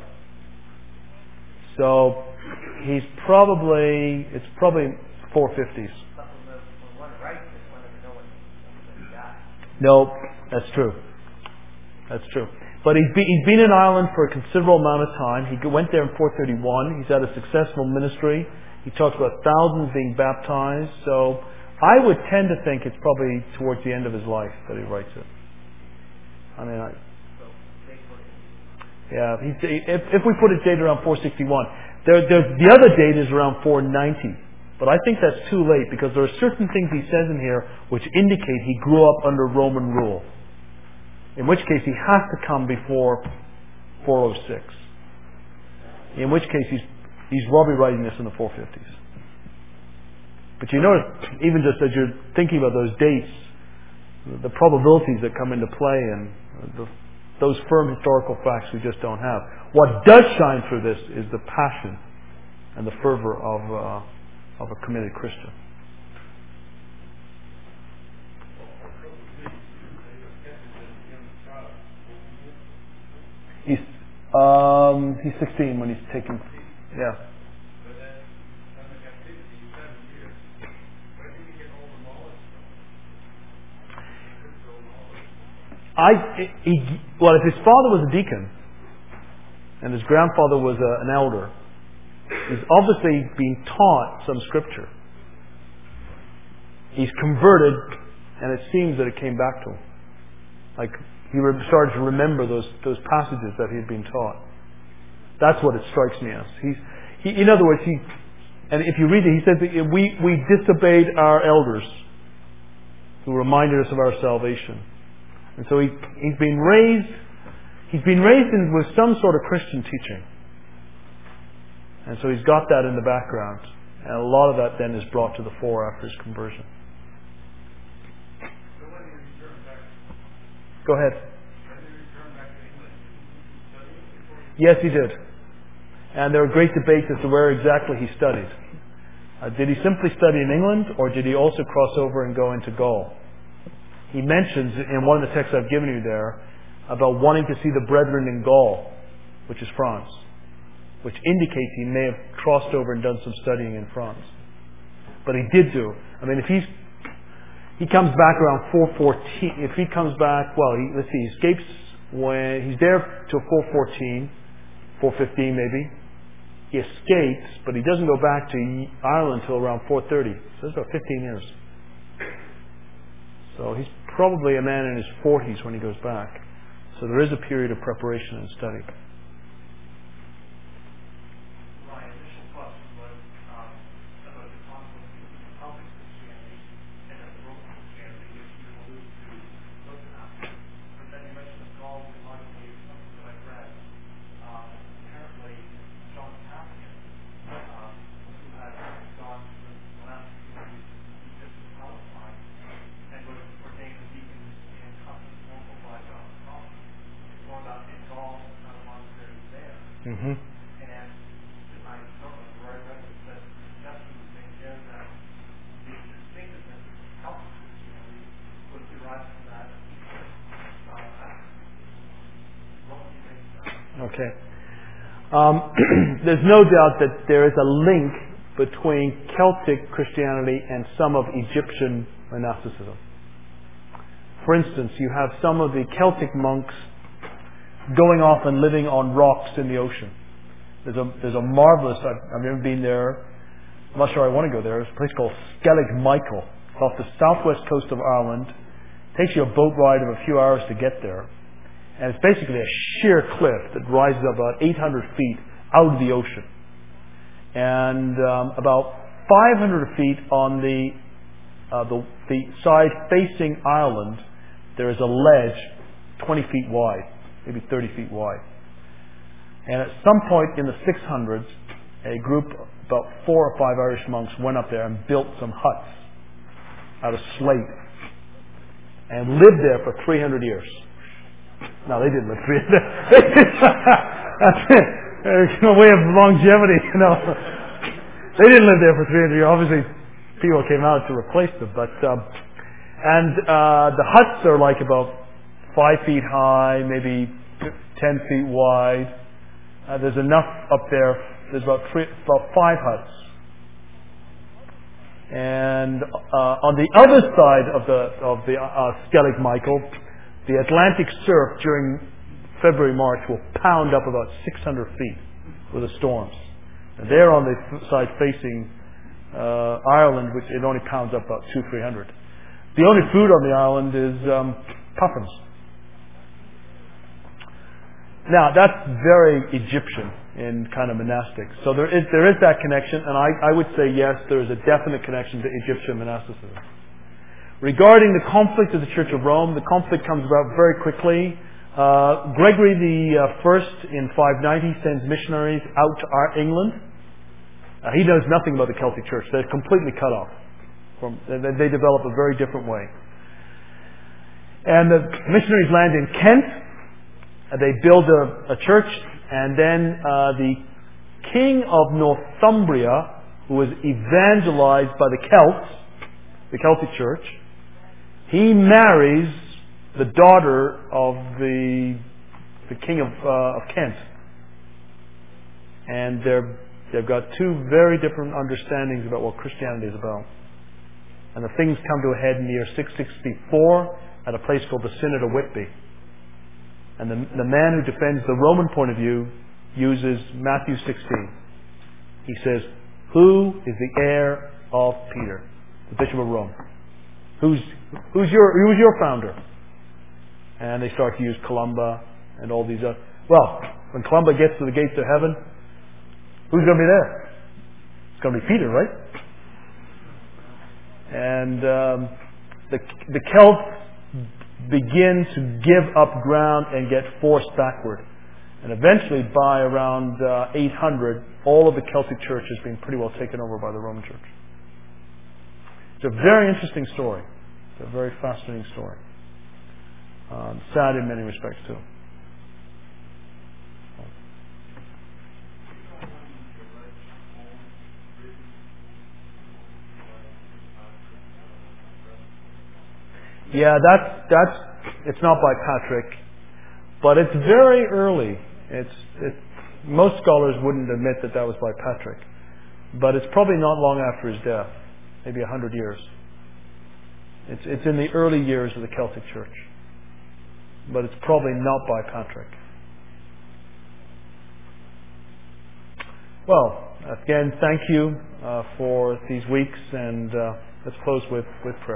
So, he's probably, it's probably four fifties. No, that's true. That's true. But he's been, he's been in Ireland for a considerable amount of time. He went there in four thirty-one. He's had a successful ministry. He talks about thousands being baptized. So I would tend to think it's probably towards the end of his life that he writes it. I mean, I, yeah. He's, if, if we put it dated around four sixty-one, there, there, the other date is around four ninety. But I think that's too late because there are certain things he says in here which indicate he grew up under Roman rule. In which case he has to come before four oh six. In which case he's he's probably writing this in the four fifties. But you notice, even just as you're thinking about those dates, the probabilities that come into play and the, those firm historical facts we just don't have. What does shine through this is the passion and the fervor of uh, of a committed Christian. He's um, he's sixteen when he's taken. Yeah. I he, well, if his father was a deacon and his grandfather was a, an elder, he's obviously been taught some scripture. He's converted, and it seems that it came back to him. Like he started to remember those those passages that he had been taught. That's what it strikes me as. He's, he, in other words, he And if you read it, he says that we, we disobeyed our elders who reminded us of our salvation. And so he, he's been raised, he's been raised in, with some sort of Christian teaching. And so he's got that in the background. And a lot of that then is brought to the fore after his conversion. So when he returned back, Go ahead. when he returned back to England, did he study it before he Yes, he did. And there are great debates as to where exactly he studied. Uh, did he simply study in England, or did he also cross over and go into Gaul? He mentions in one of the texts I've given you there about wanting to see the brethren in Gaul, which is France, which indicates he may have crossed over and done some studying in France. But he did do. I mean, if he's he comes back around four fourteen, if he comes back, well, he, let's see, he escapes when he's there till four fourteen, four fifteen maybe. He escapes, but he doesn't go back to Ireland till around four thirty. So it's about fifteen years. So he's probably a man in his forties when he goes back. So there is a period of preparation and study. My initial question was um, about the conflict between Celtic Christianity and then Roman Christianity, which you alluded to looking at. But then you mentioned the Gauls in London, something that I've read. Um, apparently, John Cassian, um, who had gone to the monastic community in Egypt and Palestine, and was ordained a deacon in Constantinople by John the Prophet, going out in Gaul, not a monastery there. Mm-hmm. And I don't know where I read it, but Justin was saying here that the distinctiveness of Celtic Christianity was derived from that uh, what do you think of that? Okay. Um, there's no doubt that there is a link between Celtic Christianity and some of Egyptian monasticism. For instance, you have some of the Celtic monks going off and living on rocks in the ocean. There's a there's a marvelous, I've, I've never been there, I'm not sure I want to go there, there's a place called Skellig Michael. It's off the southwest coast of Ireland. It takes you a boat ride of a few hours to get there. And it's basically a sheer cliff that rises about eight hundred feet out of the ocean. And um, about five hundred feet on the, uh, the the side facing Ireland, there is a ledge twenty feet wide, maybe thirty feet wide. And at some point in the six hundreds, a group, about four or five Irish monks, went up there and built some huts out of slate and lived there for three hundred years. No, they didn't live three hundred years. That's it. There's no way of longevity, you know. They didn't live there for three hundred years. Obviously, people came out to replace them. But um, and uh, the huts are like about five feet high, maybe ten feet wide. Uh, there's enough up there. There's about three, about five huts. And uh, on the other side of the of the uh, Skellig Michael, the Atlantic surf during February, March will pound up about six hundred feet with the storms. And there on the f- side facing uh, Ireland, which it only pounds up about two, three hundred. The only food on the island is um, puffins. Now that's very Egyptian in kind of monastic. So there is there is that connection, and I, I would say yes, there is a definite connection to Egyptian monasticism. Regarding the conflict of the Church of Rome, the conflict comes about very quickly. Uh, Gregory the uh, First in five ninety sends missionaries out to our England. Uh, he knows nothing about the Celtic Church. They're completely cut off. From, they, they develop a very different way. And the missionaries land in Kent. Uh, they build a, a church, and then uh, the king of Northumbria, who was evangelized by the Celts, the Celtic Church, he marries the daughter of the the king of, uh, of Kent, and they're they've got two very different understandings about what Christianity is about. And the things come to a head in the year six sixty-four at a place called the Synod of Whitby. And the, the man who defends the Roman point of view uses Matthew sixteen. He says, "Who is the heir of Peter, the Bishop of Rome? Who's who's your who's your founder?" And they start to use Columba and all these other. Well, when Columba gets to the gates of heaven, who's going to be there? It's going to be Peter, right? And um, the the Celts begin to give up ground and get forced backward. And eventually, by around uh, eight hundred, all of the Celtic church has been pretty well taken over by the Roman Church. It's a very interesting story. It's a very fascinating story. Um, sad in many respects, too. Yeah, that's that's. It's not by Patrick, but it's very early. It's it, most scholars wouldn't admit that that was by Patrick, but it's probably not long after his death, maybe a hundred years. It's it's in the early years of the Celtic Church, but it's probably not by Patrick. Well, again, thank you uh, for these weeks, and uh, let's close with with prayer.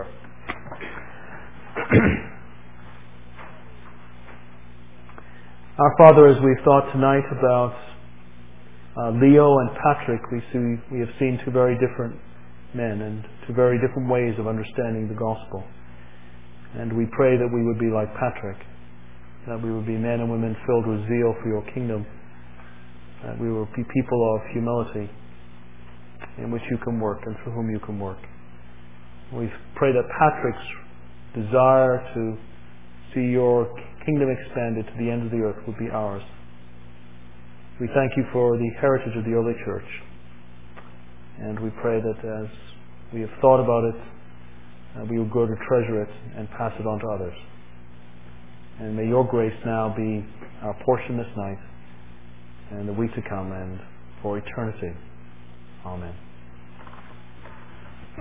Our Father, as we've thought tonight about uh, Leo and Patrick, we see we have seen two very different men and two very different ways of understanding the gospel. And we pray that we would be like Patrick, that we would be men and women filled with zeal for your kingdom, that we will be people of humility in which you can work and through whom you can work. We pray that Patrick's desire to see your kingdom expanded to the end of the earth would be ours. We thank you for the heritage of the early church, and we pray that as we have thought about it, uh, we will grow to treasure it and pass it on to others. And may your grace now be our portion this night and the week to come and for eternity. Amen.